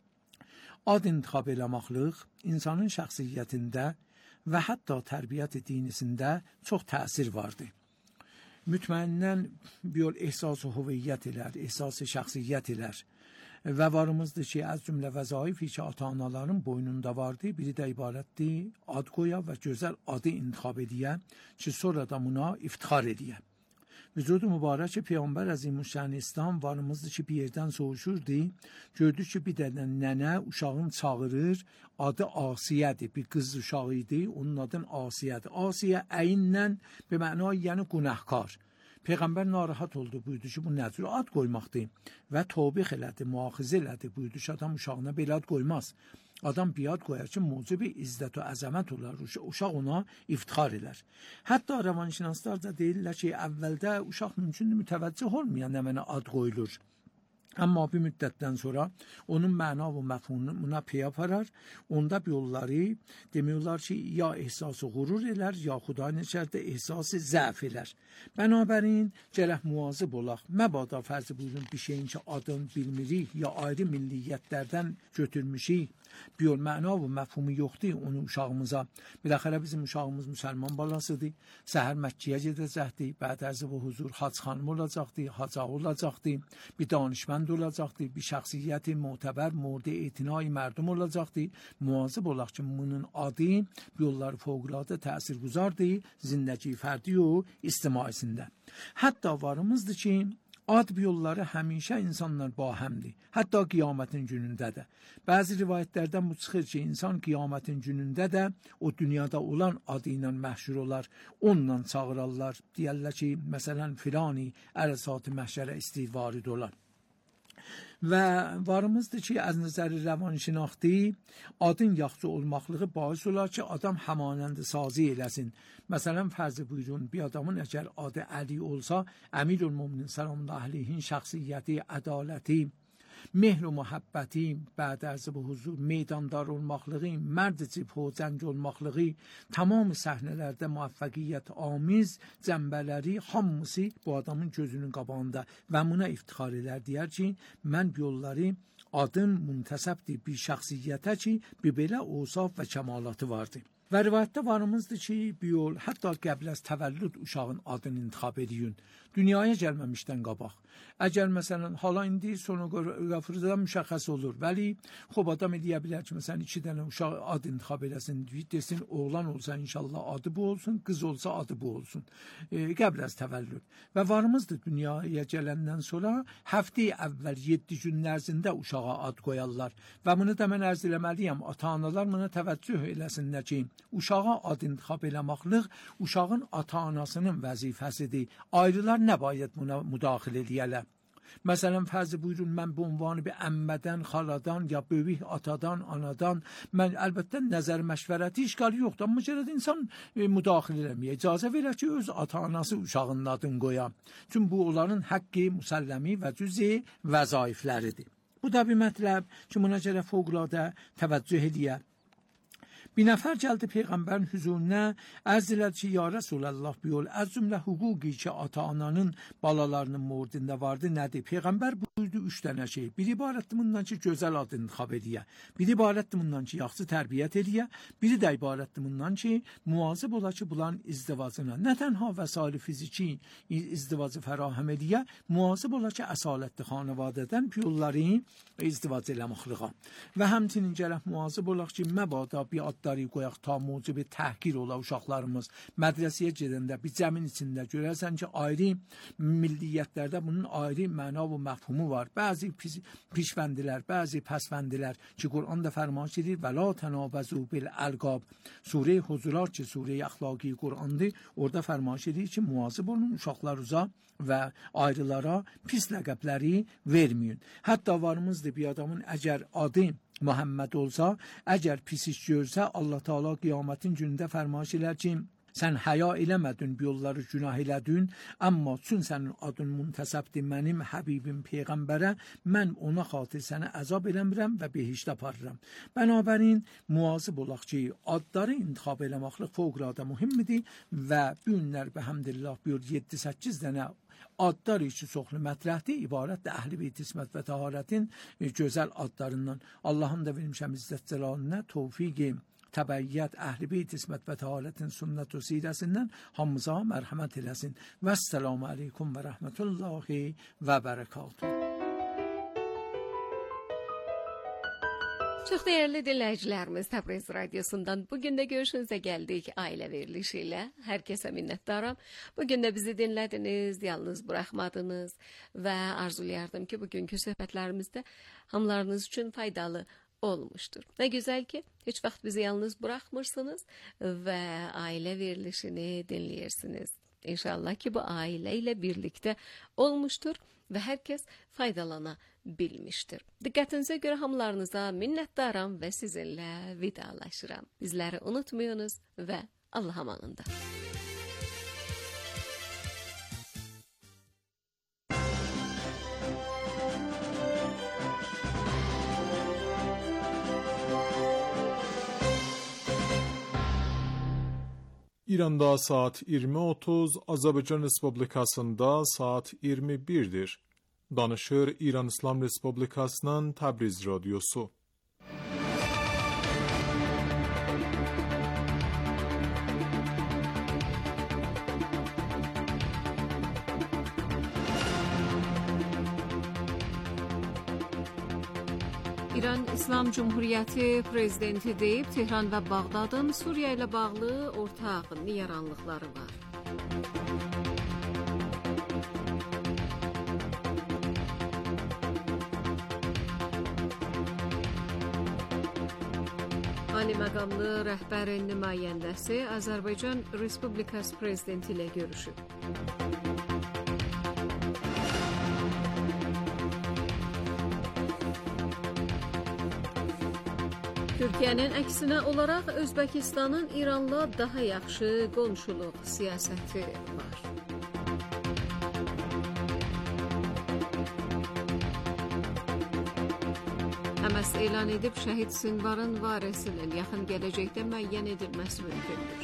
Ad intikhab eləmaqlıq insanın şəxsiyyətində və hətta tərbiyyət dinisində çox təsir vardır. Mütməinnən bir ehsas-ı hüviyyət ilər, ehsas-ı şəxsiyyət ilər və varımızdır ki, az cümlə vəzaifi ki, ata-anaların boynunda vardır, biri də ibarətdir, ad qoya və gözəl adı intikhab ediyə ki, sonra da buna iftixar ediyə. Vücudu mübarək Peyğəmbər Əzimüşşan İslam varımızdır ki, bir yerdən soğuşurdu. Gördü ki, bir dənə nənə uşağın çağırır, adı Asiyədir, bir qız uşağı idi, onun adın Asiyədir. Asiyə əyinlə bir məna yəni günahkar. Peyğəmbər narahat oldu, buyurdu ki, bu nə cür ad qoymaqdır və tövbih elədi, müaxizə elədi, buyurdu ki, adam uşağına belə ad qoymaz. Adam biad qoyar ki, mucibi izzət və əzəmət olar, uşaq ona iftixar elər. Hətta rəvanşinaslar da deyirlər ki, əvvəldə uşaq mümkündür mütəvəccüh olmayan nə mənə ad qoyulur. Amma bir müddətdən sonra onun məna və məfhumuna pey aparar, onda bir yolları demiyorlar ki, ya ehsası qurur elər, ya Xudayın içərdə ehsası zəf elər. Bənabərin, gərək muvazib olaq. Məbada fərzi buyurun bir şeyin ki, adın bilmirik, ya ayrı milliyyətlərdən götürmüşük, bir yol məna və məfhumu yoxdur onu uşağımıza. Biləxərə bizim uşağımız müsəlman balasıdır, səhər Məkkəyə gedəcəkdir, bəd ərzə və huzur hac xanım olacaqdır, haca olacaqdır, bir danışmənd olacaqdır, bir şəxsiyyəti mütəbər, murdə etinai mərdum olacaqdır. Muvazib olaq ki, bunun adı bir yolları fövqəladə təsirgüzardır, zindəki fərdi o ictimaisində. Hətta varımızdır ki, Ad yolları həmişə insanlar bahəmdir. Hətta qiyamətin günündə də. Bəzi rivayətlərdən bu çıxır ki, insan qiyamətin günündə də o dünyada olan adı ilə məhşur olar, onunla çağırarlar. Deyərlər ki, məsələn, filani ərəsat-ı məhşərə istəyir varid olar. Və varımızdır ki, az nəzəri rəvanşinaxti adın yaxşı olmaqlığı bais olar ki, adam həmanəndi sazı eləsin. Məsələn, fərzi buyurun, bir adamın əgər adı Əli olsa, Əmirülmüminin salamullah əleyhin şəxsiyyəti, ədaləti, mehr و محبتی بعد از به حضور meydandar olmaqlığı, mərd cibhə cəng olmaqlığı, tamam səhnələrdə müvəffəqiyyət amiz cəmbələri hamısı bu adamın gözünün qabağında və buna iftixar edər, deyər ki, mən yolları adım müntəsəbdir bir şəxsiyyətə ki, bir belə osaf və kəmalatı vardır. Və rivayətdə varımızdır ki, bir yol hətta qəbl az təvəllüd uşağın adını intikhab ediyün, dünyaya gəlməmişdən qabaq. Əgər məsələn hala indi sonogрафıdan müşəxəs olur, vəli xob adam deyə bilər ki, məsələn 2 dənə uşaq ad intikhab eləsin, desin oğlan olsa inşallah adı bu olsun, qız olsa adı bu olsun. Qəbl az təvəllüd. Və varımızdır dünyaya gələndən sonra həftə əvvəl 7 gün ərzində uşağa ad qoyarlar. Və bunu da mən ərz eləməliyəm, ata-analar buna təvəccüh eləsinlər ki, uşağa ad intikhab eləmaqlıq uşağın ata-anasının vəzifəsidir. Ayrılar nə bayət buna müdaxilə edəyələr. Məsələn, fərzi buyurun, mən bu ünvanı bir əmmədən, xaladan ya böyük atadan, anadan, mən əlbəttə nəzər məşvərəti işgali yoxdur, amma mücərrəd insan müdaxilə eləməyə icazə verər ki, öz ata-anası uşağının adını qoya. Çünki bu onların haqqı, müsəlləmi və cüzi vəzaifləridir. Bu da bir mətləb ki, buna görə fövqəladə təvəccüh edəyər. Bir nəfər gəldi Peyğəmbərin hüzuruna, ərz elədi ki, ya Rəsulallah buyur, az cümlə hüquqi ki, ata-ananın balalarının mordində vardı, nədir? Peyğəmbər buyurdu 3 dənə şey. Biri ibarətdir bundan ki, gözəl ad intikhab ediyə. Biri ibarətdir bundan ki, yaxşı tərbiyyət ediyə. Biri də ibarətdir bundan ki, muvazib ola ki, bulan izdivacına. Nə tənha vəsaili fiziki izdivacı fərahəm ediyə, muvazib ola ki, əsalətli xanavadədən yolları izdivac eləməklığa. Və həmçinin gərək muvazib olaq ki, məbada bir adları qoyaq ta mucibi təhqir ola uşaqlarımız. Mədrəsəyə gedəndə bir cəmin içində görərsən ki, ayrı milliyyətlərdə bunun ayrı məna və məfhumu var. Bəzi pişvəndilər, bəzi pəsvəndilər ki, Qur'an da fərmaş edir və la tənabəzu bil əlqab. Surə Hucurat ki, surə əxlaqi Qur'andır, orada fərmaş edir ki, muvazib olun uşaqlarınıza və ayrılara pis ləqəbləri verməyin. Hətta varımızdır bir adamın əgər adı Muhammed olsa, əgər pis iş görsə, Allah Teala qiyamətin günündə fərmaş elər ki, sən həya eləmədin, bir yolları günah elədin, amma çün sənin adın müntəsəbdir mənim Həbibim Peyğəmbərə, mən ona xatir sənə əzab eləmirəm və behişdə aparıram. Bənabərin, muvazib olaq ki, adları intikhab eləməklə fövqəladə mühimmidir və bu günlər bəhəmdillah buyur 7-8 dənə adlar içi çoxlu mətrəhdir, ibarətdir əhl-i beyt ismət və təharətin gözəl adlarından. Allahın da vermişəm izzət cəlalına tövfiqi təbəyyət əhl-i beyt ismət və təharətin sünnət və sirəsindən hamımıza mərhəmət eləsin. Vəssalamu aleykum və rəhmətullahi və bərəkatuhu. Çox dəyərli dinləyicilərimiz, Təbriz Radiosundan bugün də görüşünüzə gəldik ailə verilişi ilə. Hər kəsə minnətdaram. Bugün də bizi dinlədiniz, yalnız buraxmadınız və arzulayardım ki, bugünkü söhbətlərimizdə hamılarınız üçün faydalı olmuştur. Nə gözəl ki, heç vaxt bizi yalnız buraxmırsınız və ailə verilişini dinləyirsiniz. İnşallah ki, bu ailə ilə birlikdə olmuştur və hər kəs faydalana bilmişdir. Diqqətinizə görə hamılarınıza minnətdaram və sizinlə vidalaşıram. Bizləri unutmayınız və Allah amanında. İranda saat 20:30, Azərbaycan Respublikasında saat 21'dir. Danışır İran İslam Respublikasının Təbriz Radyosu. İran İslam Cumhuriyyəti prezidenti deyib, Tehran və Bağdadın Suriya ilə bağlı ortaq nigaranlıqları var. məqamlı rəhbərin nümayəndəsi Azərbaycan Respublikası prezidenti ilə görüşüb. Türkiyənin əksinə olaraq Özbəkistanın İranla daha yaxşı qonşuluq siyasəti var. Həməs elan edib şəhid Sinvarın varisinin yaxın gələcəkdə müəyyən edilməsi mümkündür.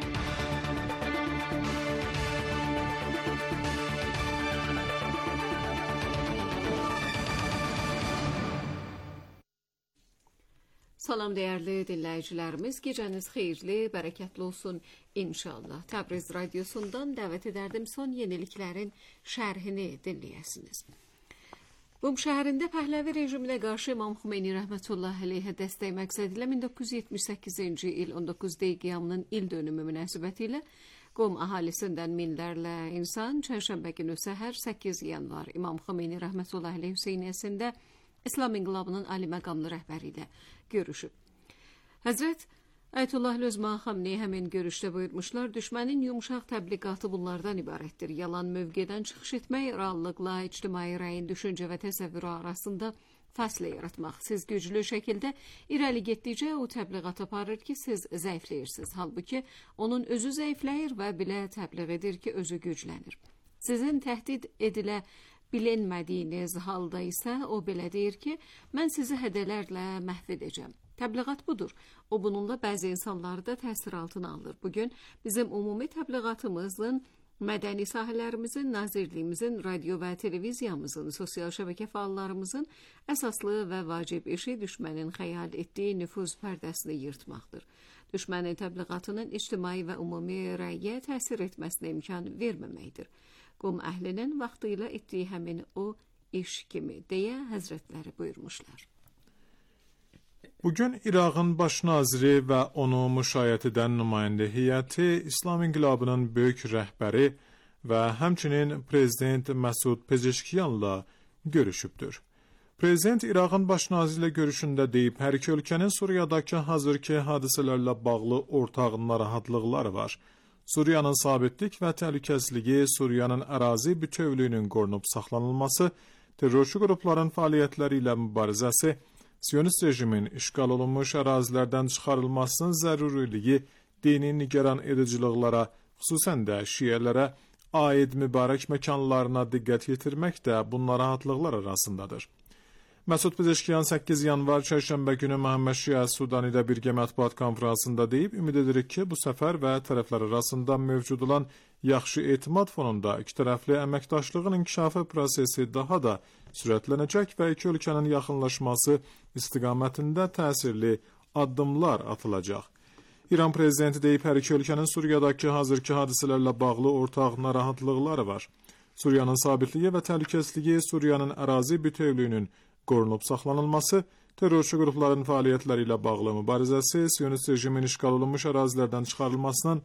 Salam dəyərli dinləyicilərimiz, gecəniz xeyirli, bərəkətli olsun inşallah. Təbriz radiosundan dəvət edərdim son yeniliklərin şərhini dinləyəsiniz. Qum şəhərində Pəhləvi rejiminə qarşı İmam Xümeyni rəhmətullahi əleyhə dəstək məqsədilə 1978-ci il 19 qiyamının il dönümü münasibətilə Qum əhalisindən minlərlə insan çərşənbə günü səhər 8 yanvar İmam Xümeyni rəhmətullahi əleyh Hüseyniyəsində İslam inqilabının ali məqamlı rəhbəri ilə görüşüb. Həzrət Əyətullah Lözma Xamneyi həmin görüşdə buyurmuşlar, düşmənin yumuşaq təbliğatı bunlardan ibarətdir. Yalan mövqedən çıxış etmək, reallıqla ictimai rəyin düşüncə və təsəvvürü arasında fəslə yaratmaq. Siz güclü şəkildə irəli getdikcə o təbliğat aparır ki, siz zəifləyirsiniz. Halbuki onun özü zəifləyir və bilə təbliğ edir ki, özü güclənir. Sizin təhdid edilə bilinmədiyiniz halda isə o belə deyir ki, mən sizi hədələrlə məhv edəcəm. Təbliğat budur. O bununla bəzi insanları da təsir altına alır. Bugün bizim ümumi təbliğatımızın, mədəni sahələrimizin, nazirliyimizin, radio və televiziyamızın, sosial şəbəkə fəallarımızın əsaslı və vacib işi düşmənin xəyal etdiyi nüfuz pərdəsini yırtmaqdır. Düşmənin təbliğatının ictimai və ümumi rəyə təsir etməsinə imkan verməməkdir. Qum əhlinin vaxtı ilə etdiyi həmin o iş kimi deyə həzrətləri buyurmuşlar. Bugün İraqın baş naziri və onu müşayiət edən nümayəndə heyəti İslam inqilabının böyük rəhbəri və həmçinin prezident Məsud Pezeşkiyanla görüşübdür. Prezident İraqın baş naziri ilə görüşündə deyib, hər iki ölkənin Suriyadakı hazırki hadisələrlə bağlı ortaq narahatlıqları var. Suriyanın sabitlik və təhlükəsizliyi, Suriyanın ərazi bütövlüyünün qorunub saxlanılması, terrorçu qrupların fəaliyyətləri ilə mübarizəsi, Siyonist rejimin işğal olunmuş ərazilərdən çıxarılmasının zəruriliyi, dini nigaran ediciliklərə, xüsusən də şiələrə aid mübarək məkanlarına diqqət yetirmək də bu narahatlıqlar arasındadır. Məsud Pezeşkiyan 8 yanvar çərşənbə günü Məhəmməd Şiə Sudanidə birgə mətbuat konferansında deyib, ümid edirik ki, bu səfər və tərəflər arasında mövcud olan yaxşı etimad fonunda iki tərəfli əməkdaşlığın inkişafı prosesi daha da sürətlənəcək və iki ölkənin yaxınlaşması istiqamətində təsirli addımlar atılacaq. İran prezidenti deyib, hər iki ölkənin Suriyadakı hazırki hadisələrlə bağlı ortaq narahatlıqları var. Suriyanın sabitliyi və təhlükəsizliyi, Suriyanın ərazi bütövlüyünün qorunub saxlanılması, terrorçu qrupların fəaliyyətləri ilə bağlı mübarizəsi, Siyonist rejimin işğal olunmuş ərazilərdən çıxarılmasının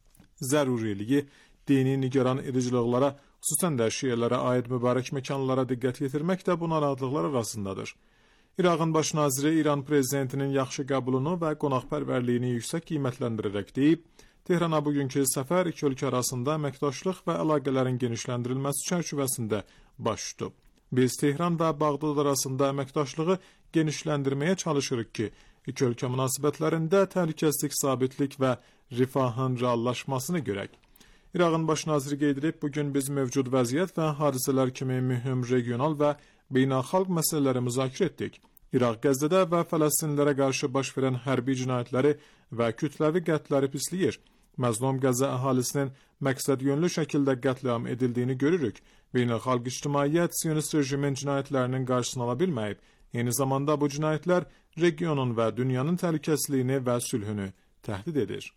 zəruriliyi, dini nigaran ediciliklərə, xüsusən də şiələrə aid mübarək məkanlara diqqət yetirmək də bu narahatlıqlar arasındadır. İraqın baş naziri İran prezidentinin yaxşı qəbulunu və qonaqpərvərliyini yüksək qiymətləndirərək deyib, Tehrana bugünkü səfər iki ölkə arasında əməkdaşlıq və əlaqələrin genişləndirilməsi çərçivəsində baş tutub. Biz Tehran və Bağdad arasında əməkdaşlığı genişləndirməyə çalışırıq ki, iki ölkə münasibətlərində təhlükəsizlik, sabitlik və rifahın reallaşmasını görək. İraqın baş naziri qeyd edib, bugün biz mövcud vəziyyət və hadisələr kimi mühüm regional və beynəlxalq məsələləri müzakirə etdik. İraq Qəzzədə və Fələstinlilərə qarşı baş verən hərbi cinayətləri və kütləvi qətləri pisləyir. Məzlum Qəzza əhalisinin məqsəd yönlü şəkildə qətliam edildiyini görürük. Beynəlxalq ictimaiyyət Siyonist rejimin cinayətlərinin qarşısını ala bilməyib. Eyni zamanda bu cinayətlər regionun və dünyanın təhlükəsizliyini və sülhünü təhdid edir.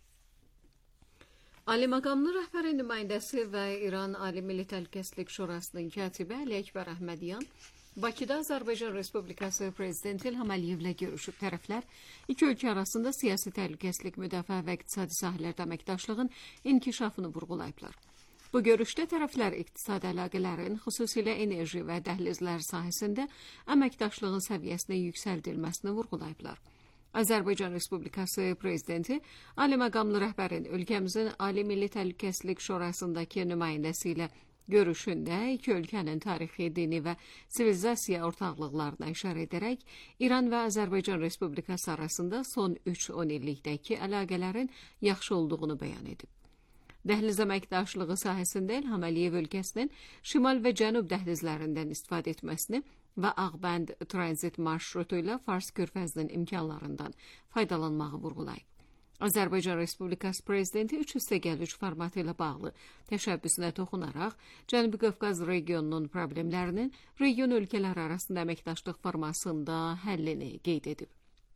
Ali məqamlı rəhbərin nümayəndəsi və İran Ali Milli Təhlükəsizlik Şurasının katibi Əli Əkbər Əhmədyan Bakıda Azərbaycan Respublikası Prezidenti İlham Əliyevlə görüşüb. Tərəflər iki ölkə arasında siyasi təhlükəsizlik, müdafiə və iqtisadi sahələrdə əməkdaşlığın inkişafını vurğulayıblar. Bu görüşdə tərəflər iqtisadi əlaqələrin, xüsusilə enerji və dəhlizlər sahəsində əməkdaşlığın səviyyəsinin yüksəldilməsini vurğulayıblar. Azərbaycan Respublikası Prezidenti Ali məqamlı rəhbərin ölkəmizin Ali Milli Təhlükəsizlik Şurasındakı nümayəndəsi ilə görüşündə iki ölkənin tarixi, dini və sivilizasiya ortaqlıqlarına işarə edərək İran və Azərbaycan Respublikası arasında son 3-10 illikdəki əlaqələrin yaxşı olduğunu bəyan edib. Dəhliz əməkdaşlığı sahəsində İlham Əliyev ölkəsinin şimal və cənub dəhlizlərindən istifadə etməsini və Ağbənd tranzit marşrutu ilə Fars körfəzinin imkanlarından faydalanmağı vurğulayıb. Azərbaycan Respublikası Prezidenti 3+3 formatı ilə bağlı təşəbbüsünə toxunaraq Cənubi Qafqaz regionunun problemlərinin region ölkələri arasında əməkdaşlıq formasında həllini qeyd edib.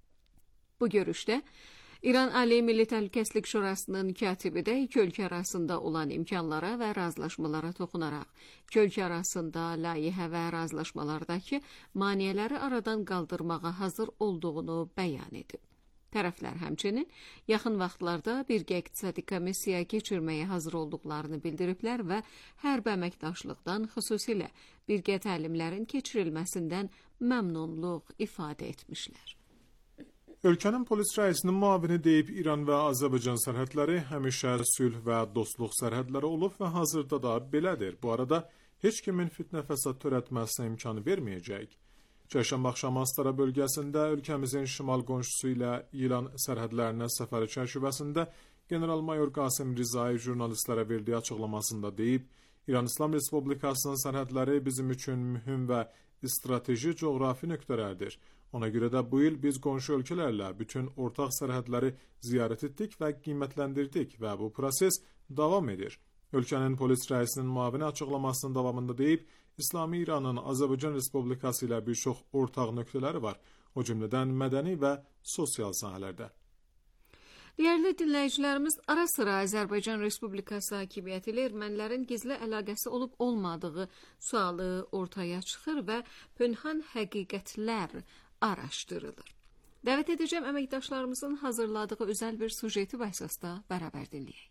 Bu görüşdə İran Ali Milli Təhlükəsizlik Şurasının katibi də iki ölkə arasında olan imkanlara və razılaşmalara toxunaraq, iki ölkə arasında layihə və razılaşmalardakı maneələri aradan qaldırmağa hazır olduğunu bəyan edib. Tərəflər həmçinin yaxın vaxtlarda birgə iqtisadi komissiya keçirməyə hazır olduqlarını bildiriblər və hərbi əməkdaşlıqdan, xüsusilə birgə təlimlərin keçirilməsindən məmnunluq ifadə etmişlər. Ölkənin polis rəisinin müavini deyib İran və Azərbaycan sərhədləri həmişə sülh və dostluq sərhədləri olub və hazırda da belədir. Bu arada heç kimin fitnə fəsad törətməsinə imkanı verməyəcək. Çərşənbə axşamı Astara bölgəsində ölkəmizin şimal qonşusu ilə İran sərhədlərinə səfəri çərçivəsində General-Mayor Qasım Rizai jurnalistlərə verdiyi açıqlamasında deyib, İran İslam Respublikasının sərhədləri bizim üçün mühüm və strateji coğrafi nöqtələrdir. Ona görə də bu il biz qonşu ölkələrlə bütün ortaq sərhədləri ziyarət etdik və qiymətləndirdik və bu proses davam edir. Ölkənin polis rəisinin müavini açıqlamasının davamında deyib, İslami İranın Azərbaycan Respublikası ilə bir çox ortaq nöqtələri var, o cümlədən mədəni və sosial sahələrdə. Dəyərli dinləyicilərimiz, ara sıra Azərbaycan Respublikası hakimiyyəti ilə ermənilərin gizli əlaqəsi olub-olmadığı sualı ortaya çıxır və pünhan həqiqətlər araşdırılır. Dəvət edəcəm əməkdaşlarımızın hazırladığı özəl bir sujeti və əsasda bərabər dinləyək.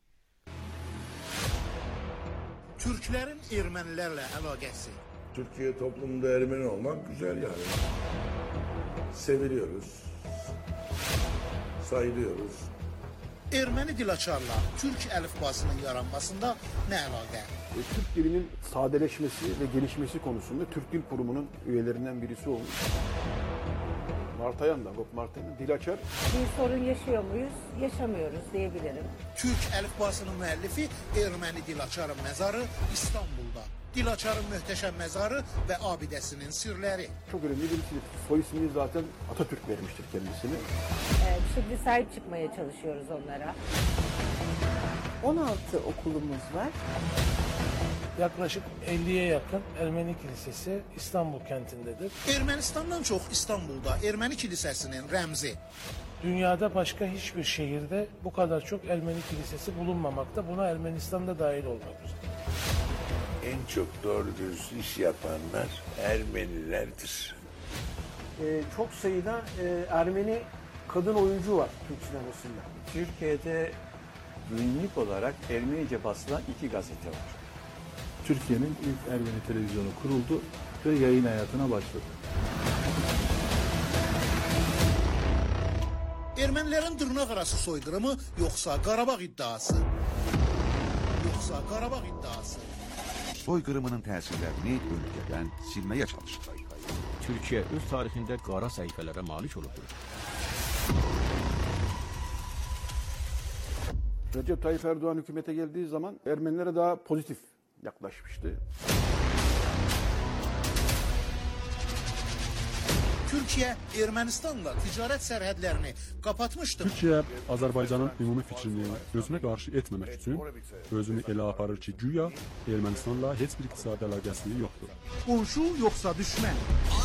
Türklərin ermənilərlə əlaqəsi. Türkiye toplumunda Ermeni olmak güzel yani. Seviliyoruz. Sayılıyoruz. Erməni dilaçarla Türk əlifbasının yaranmasında nə əlaqə? Türk dilinin sadeleşmesi ve gelişmesi konusunda Türk Dil Kurumu'nun üyelerinden birisi olmuş. Martayan da, Gop Martayan, Dilaçar. Bir sorun yaşıyor muyuz? Yaşamıyoruz diyebilirim. Türk əlifbasının müəllifi Erməni Dilaçarın məzarı İstanbul'da. Dilaçarın möhtəşəm məzarı və abidəsinin sirləri. Çok önemli birisi. Soy ismini zaten Atatürk vermiştir kendisine. Şimdi sahip çıkmaya çalışıyoruz onlara. 16 okulumuz var. Yaklaşık 50'ye yakın Ermeni Kilisesi İstanbul kentindedir. Ermənistandan çox İstanbul'da Erməni kilisəsinin rəmzi. Dünyada başka hiçbir şehirde bu kadar çok Ermeni Kilisesi bulunmamakta. Buna Ermenistan da dahil olmak üzere. En çok doğru dürüst iş yapanlar Ermenilerdir. Çok sayıda Ermeni kadın oyuncu var Türk sinemasında. Türkiye'de günlük olarak Ermenice basılan 2 gazete var. Türkiye'nin ilk Ermeni televizyonu kuruldu ve yayın hayatına başladı. Ermənilərin dırnaqarası soyqırımı yoxsa Qarabağ iddiası? Soykırımının təsirlərini ülkədən silməyə çalışır. Türkiye öz tarixində qara səhifələrə malik olubdur. Recep Tayyip Erdoğan hükümete geldiği zaman Ermenilere daha pozitif yaklaşmıştı. Türkiye, Ermənistanla ticarət sərhədlərini kapatmıştı. Türkiye, Azərbaycanın ümumi fikrini gözünə qarşı etməmək üçün özünü elə aparır ki, güya Ermənistanla heç bir iqtisadi əlaqəsi yoxdur. Qonşu yoxsa düşmən?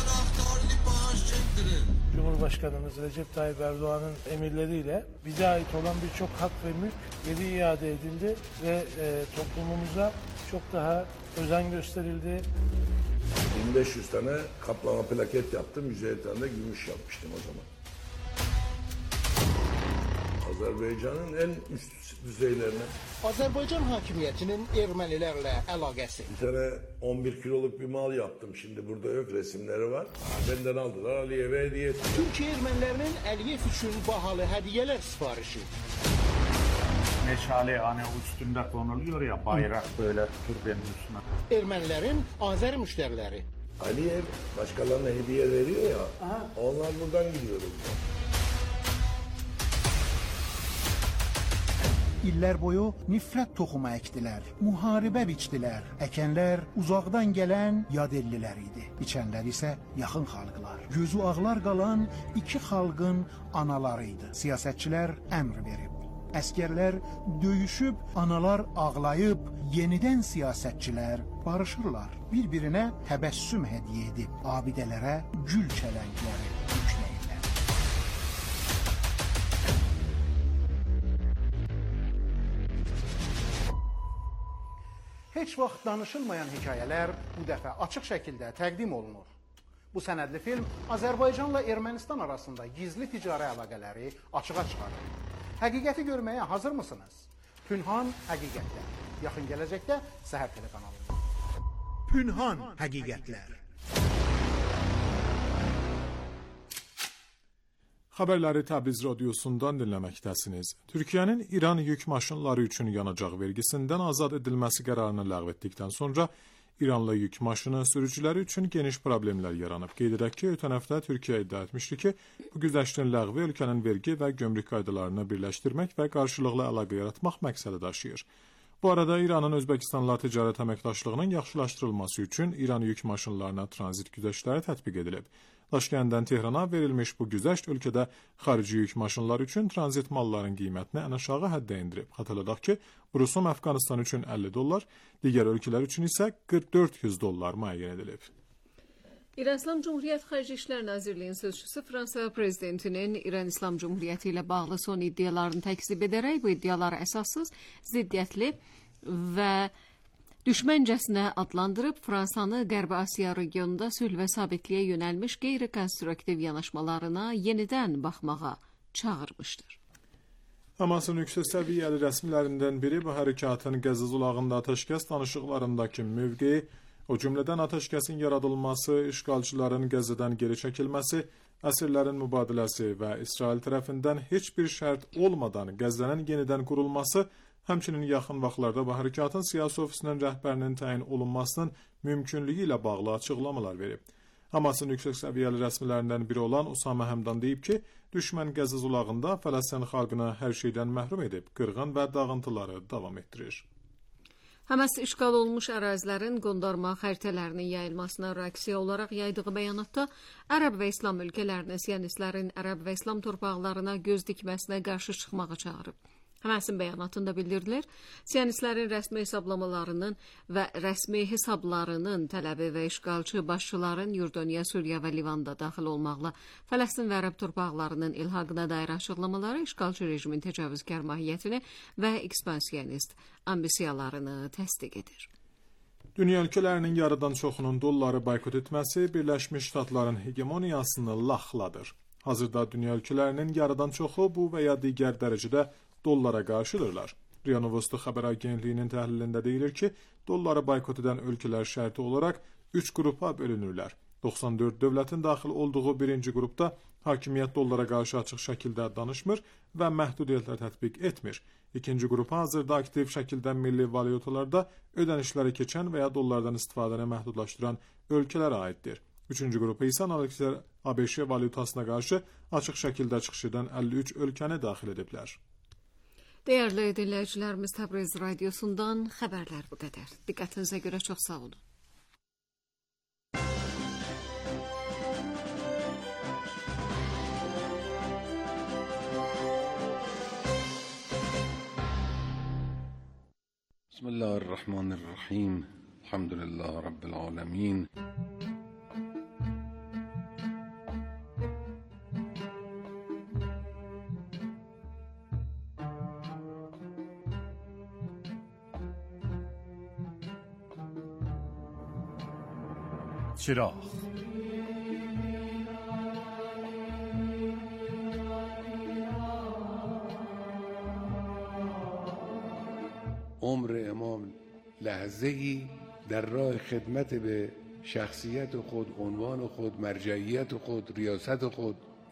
Cumhurbaşkanımız Recep Tayyip Erdoğan'ın emirleriyle bize ait olan birçok hak ve mülk geri iade edildi ve toplumumuza çok daha özen gösterildi. 1500 tane kaplama plaket yaptım, 150 tane de gümüş yapmıştım o zaman. Azerbaycan'ın en üst düzeylerine. Azərbaycan hakimiyyətinin ermənilərlə əlaqəsi. Bir tane 11 kiloluk bir mal yaptım. Şimdi burada yok, resimleri var. Benden aldılar, Aliyev'e hediye ettiler. Türkiyə ermənilərinin Əliyev üçün bahalı hədiyyələr sifarişi. Meşale hani üstünde konuluyor ya, bayrak böyle türbenin üstüne. Ermənilərin Azəri müştəriləri. Aliyev başkalarına hediye veriyor ya. Onlar buradan gidiyor. İllər boyu nifrət toxumu əkdilər, müharibə biçdilər. Əkənlər uzaqdan gələn yad ellilər idi. Biçənlər isə yaxın xalqlar. Gözü ağlar qalan iki xalqın anaları idi. Siyasətçilər əmr verib. Əskərlər döyüşüb, analar ağlayıb, yenidən siyasətçilər barışırlar. Bir-birinə təbəssüm hədiyyə edib, abidələrə gül çələngləri yükləyirlər. Heç vaxt danışılmayan hekayələr bu dəfə açıq şəkildə təqdim olunur. Bu sənədli film Azərbaycanla Ermənistan arasında gizli ticari əlaqələri açığa çıxarır. Həqiqəti görməyə hazır mısınız? Pünhan Həqiqətlər. Yaxın gələcəkdə Səhər telekanalında. Pünhan Həqiqətlər. Xəbərləri Təbriz radiosundan dinləməkdəsiniz. Türkiyənin İran yük maşınları üçün yanacaq vergisindən azad edilməsi qərarını ləğv etdikdən sonra İranla yük maşını sürücüləri üçün geniş problemlər yaranıb. Qeyd edək ki, ötən həftə Türkiyə iddia etmişdi ki, bu güzəştin ləğvi ölkənin vergi və gömrük qaydalarını birləşdirmək və qarşılıqlı əlaqə yaratmaq məqsədi daşıyır. Bu arada İranın Özbəkistanla ticarət əməkdaşlığının yaxşılaşdırılması üçün İran yük maşınlarına tranzit güzəştləri tətbiq edilib. Daşkəndən Tehrana verilmiş bu güzəşt ölkədə xarici yük maşınları üçün tranzit malların qiymətini ən aşağı həddə endirib. Xatırladaq ki, bu rüsum Əfqanistan üçün $50, digər ölkələr üçün isə $4400 müəyyən edilib. İran İslam Cumhuriyeti Xarici İşlər Nazirliyinin sözçüsü Fransa prezidentinin İran İslam Cumhuriyeti ilə bağlı son iddialarını təkzib edərək bu iddiaları əsassız, ziddiyyətli və düşməncəsinə adlandırıb Fransanı Qərbi Asiya regionunda sülh və sabitliyə yönəlmiş qeyri-konstruktiv yanaşmalarına yenidən baxmağa çağırmışdır. Hamasın yüksək səviyyəli rəsmilərindən biri bu hərəkatın Qəzza zolağında atəşkəs danışıqlarındakı mövqeyi, o cümlədən atəşkəsin yaradılması, işğalçıların Qəzzadan geri çəkilməsi, əsirlərin mübadiləsi və İsrail tərəfindən heç bir şərt olmadan Qəzzənin yenidən qurulması, həmçinin yaxın vaxtlarda bu hərəkatın siyasi ofisinin rəhbərinin təyin olunmasının mümkünlüyü ilə bağlı açıqlamalar verib. Hamasın yüksək səviyyəli rəsmilərindən biri olan Usama Həmdan deyib ki, düşmən Qəzza zolağında Fələstin xalqını hər şeydən məhrum edib, qırğın və dağıntıları davam etdirir. Hamas işğal olmuş ərazilərin qondarma xəritələrinin yayılmasına reaksiya olaraq yaydığı bəyanatda Ərəb və İslam ölkələrini siyonistlərin Ərəb və İslam torpaqlarına göz dikməsinə qarşı çıxmağa çağırıb. Həməsin bəyanatında bildirilir, siyonistlərin rəsmi hesablamalarının və rəsmi hesablarının tələbi və işğalçı başçıların Yordaniya, Suriya və Livanda daxil olmaqla Fələstin və Ərəb torpaqlarının ilhaqına dair açıqlamaları işğalçı rejimin təcavüzkar mahiyyətini və ekspansiyonist ambisiyalarını təsdiq edir. Dünya ölkələrinin yarıdan çoxunun dolları boykot etməsi Birləşmiş Ştatların hegemoniyasını laxladır. Hazırda dünya ölkələrinin yarıdan çoxu bu və ya digər dərəcədə dollara qarşıdırlar. RIA Novosti xəbər agentliyinin təhlilində deyilir ki, dolları boykot edən ölkələr şərti olaraq 3 qrupa bölünürlər. 94 dövlətin daxil olduğu birinci qrupda hakimiyyət dollara qarşı açıq şəkildə danışmır və məhdudiyyətlər tətbiq etmir. İkinci qrupa hazırda aktiv şəkildə milli valyutalarda ödənişləri keçən və ya dollardan istifadəni məhdudlaşdıran ölkələr aiddir. Üçüncü qrupa isə analitiklər ABŞ valyutasına qarşı açıq şəkildə çıxış edən 53 ölkəni daxil ediblər. Dəyərli dinləyicilərimiz, Təbriz radiosundan xəbərlər bu qədər. Diqqətinizə görə çox sağ olun. Bismillahirrahmanirrahim. Elhamdülillah Rabbil alemin. چراغ عمر امام لحظه‌ای در راه خدمت به شخصیت خود، عنوان خود، مرجعیت خود، ریاست خود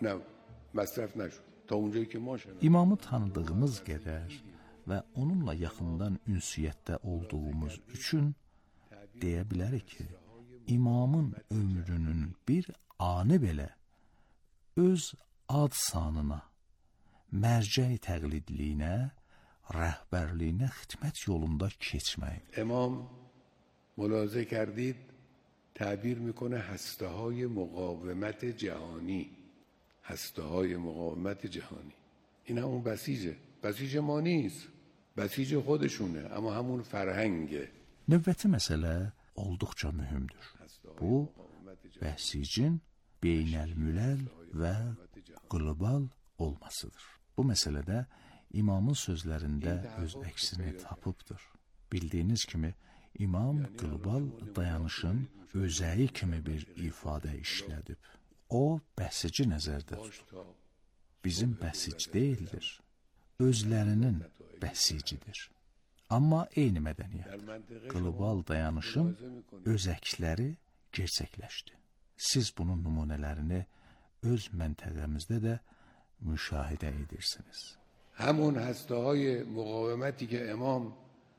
مصرف نشد. تا اونجایی که ما شنیدیم. İmamı tanıdığımız qədər və onunla yaxından ünsiyyətdə olduğumuz üçün deyə bilərik ki, imamın ömrünün bir anı belə öz ad sanına, mərcəy təqlidliyinə, rəhbərliyinə xidmət yolunda keçmək. امام ملاحظه کردید تعبیر میکنه هسته های مقاومت جهانی، هسته های مقاومت جهانی. این همون بسیج ما نیست، بسیج خودشونه، اما همون فرهنگه. Növbəti məsələ olduqca mühümdür. Bu, bəhsicin beynəlmüləl və qlobal olmasıdır. Bu məsələdə imamın sözlərində öz əksini tapıbdır. Bildiyiniz kimi, imam qlobal dayanışın özəyi kimi bir ifadə işlədib. O, bəhsici nəzərdə tutub. Bizim bəhsic deyildir, özlərinin bəhsicidir. Amma eyni mədəniyyət, qlobal dayanışın özəkləri gerçəkləşdi. Siz bunun nümunələrini öz məntəqəmizdə də müşahidə edirsiniz. همون هسته‌های مقاومتی که امام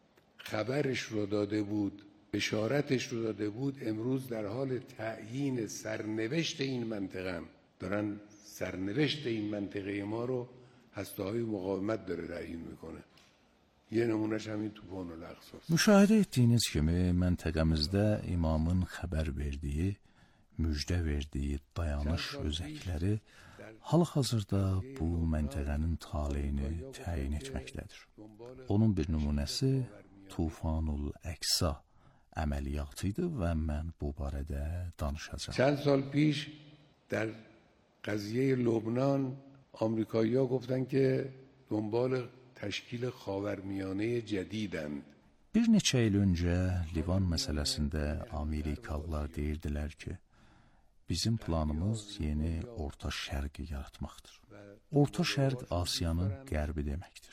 خبرش رو داده بود، بشارتش رو داده بود، امروز در حال تعیین سرنوشت این منطقه دارن. سرنوشت این منطقه ما رو هسته‌های مقاومت داره تعیین میکنه. یه نمونهش همین طوفان الاقصی. Müşahidə etdiyiniz kimi məntəqəmizdə imamın xəbər verdiyi, müjdə verdiyi dayanış özəkləri hal-hazırda bu məntəqənin taleyini təyin etməkdədir. Onun bir nümunəsi Tufanul Əqsa əməliyyatı idi və mən bu barədə danışacağım. چند سال پیش در قضیه لبنان آمریکایی‌ها گفتن که دنبال تشکیل خاورمیانه جدیدند. Bir neçə il öncə Livan məsələsində Amerikalılar deyirdilər ki, bizim planımız yeni Orta Şərqi yaratmaqdır. Orta Şərq Asiyanın qərbi deməkdir.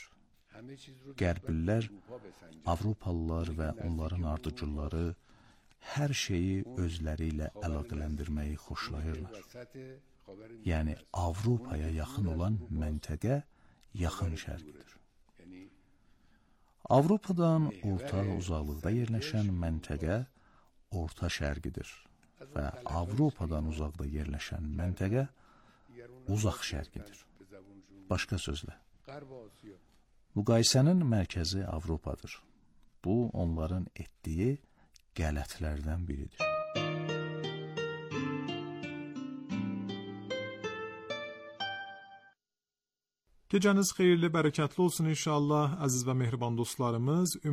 Qərblər, Avropalılar və onların ardıcılları hər şeyi özləri ilə əlaqələndirməyi xoşlayırlar. Yəni, Avropaya yaxın olan məntəqə yaxın şərqidir. Avropadan orta uzaqlıqda yerləşən məntəqə orta şərqidir və Avropadan uzaqda yerləşən məntəqə uzaq şərqidir. Başqa sözlə, müqayisənin mərkəzi Avropadır. Bu, onların etdiyi qələtlərdən biridir. Gecəniz xeyirli, bərəkətli olsun inşallah, əziz və mehriban dostlarımız.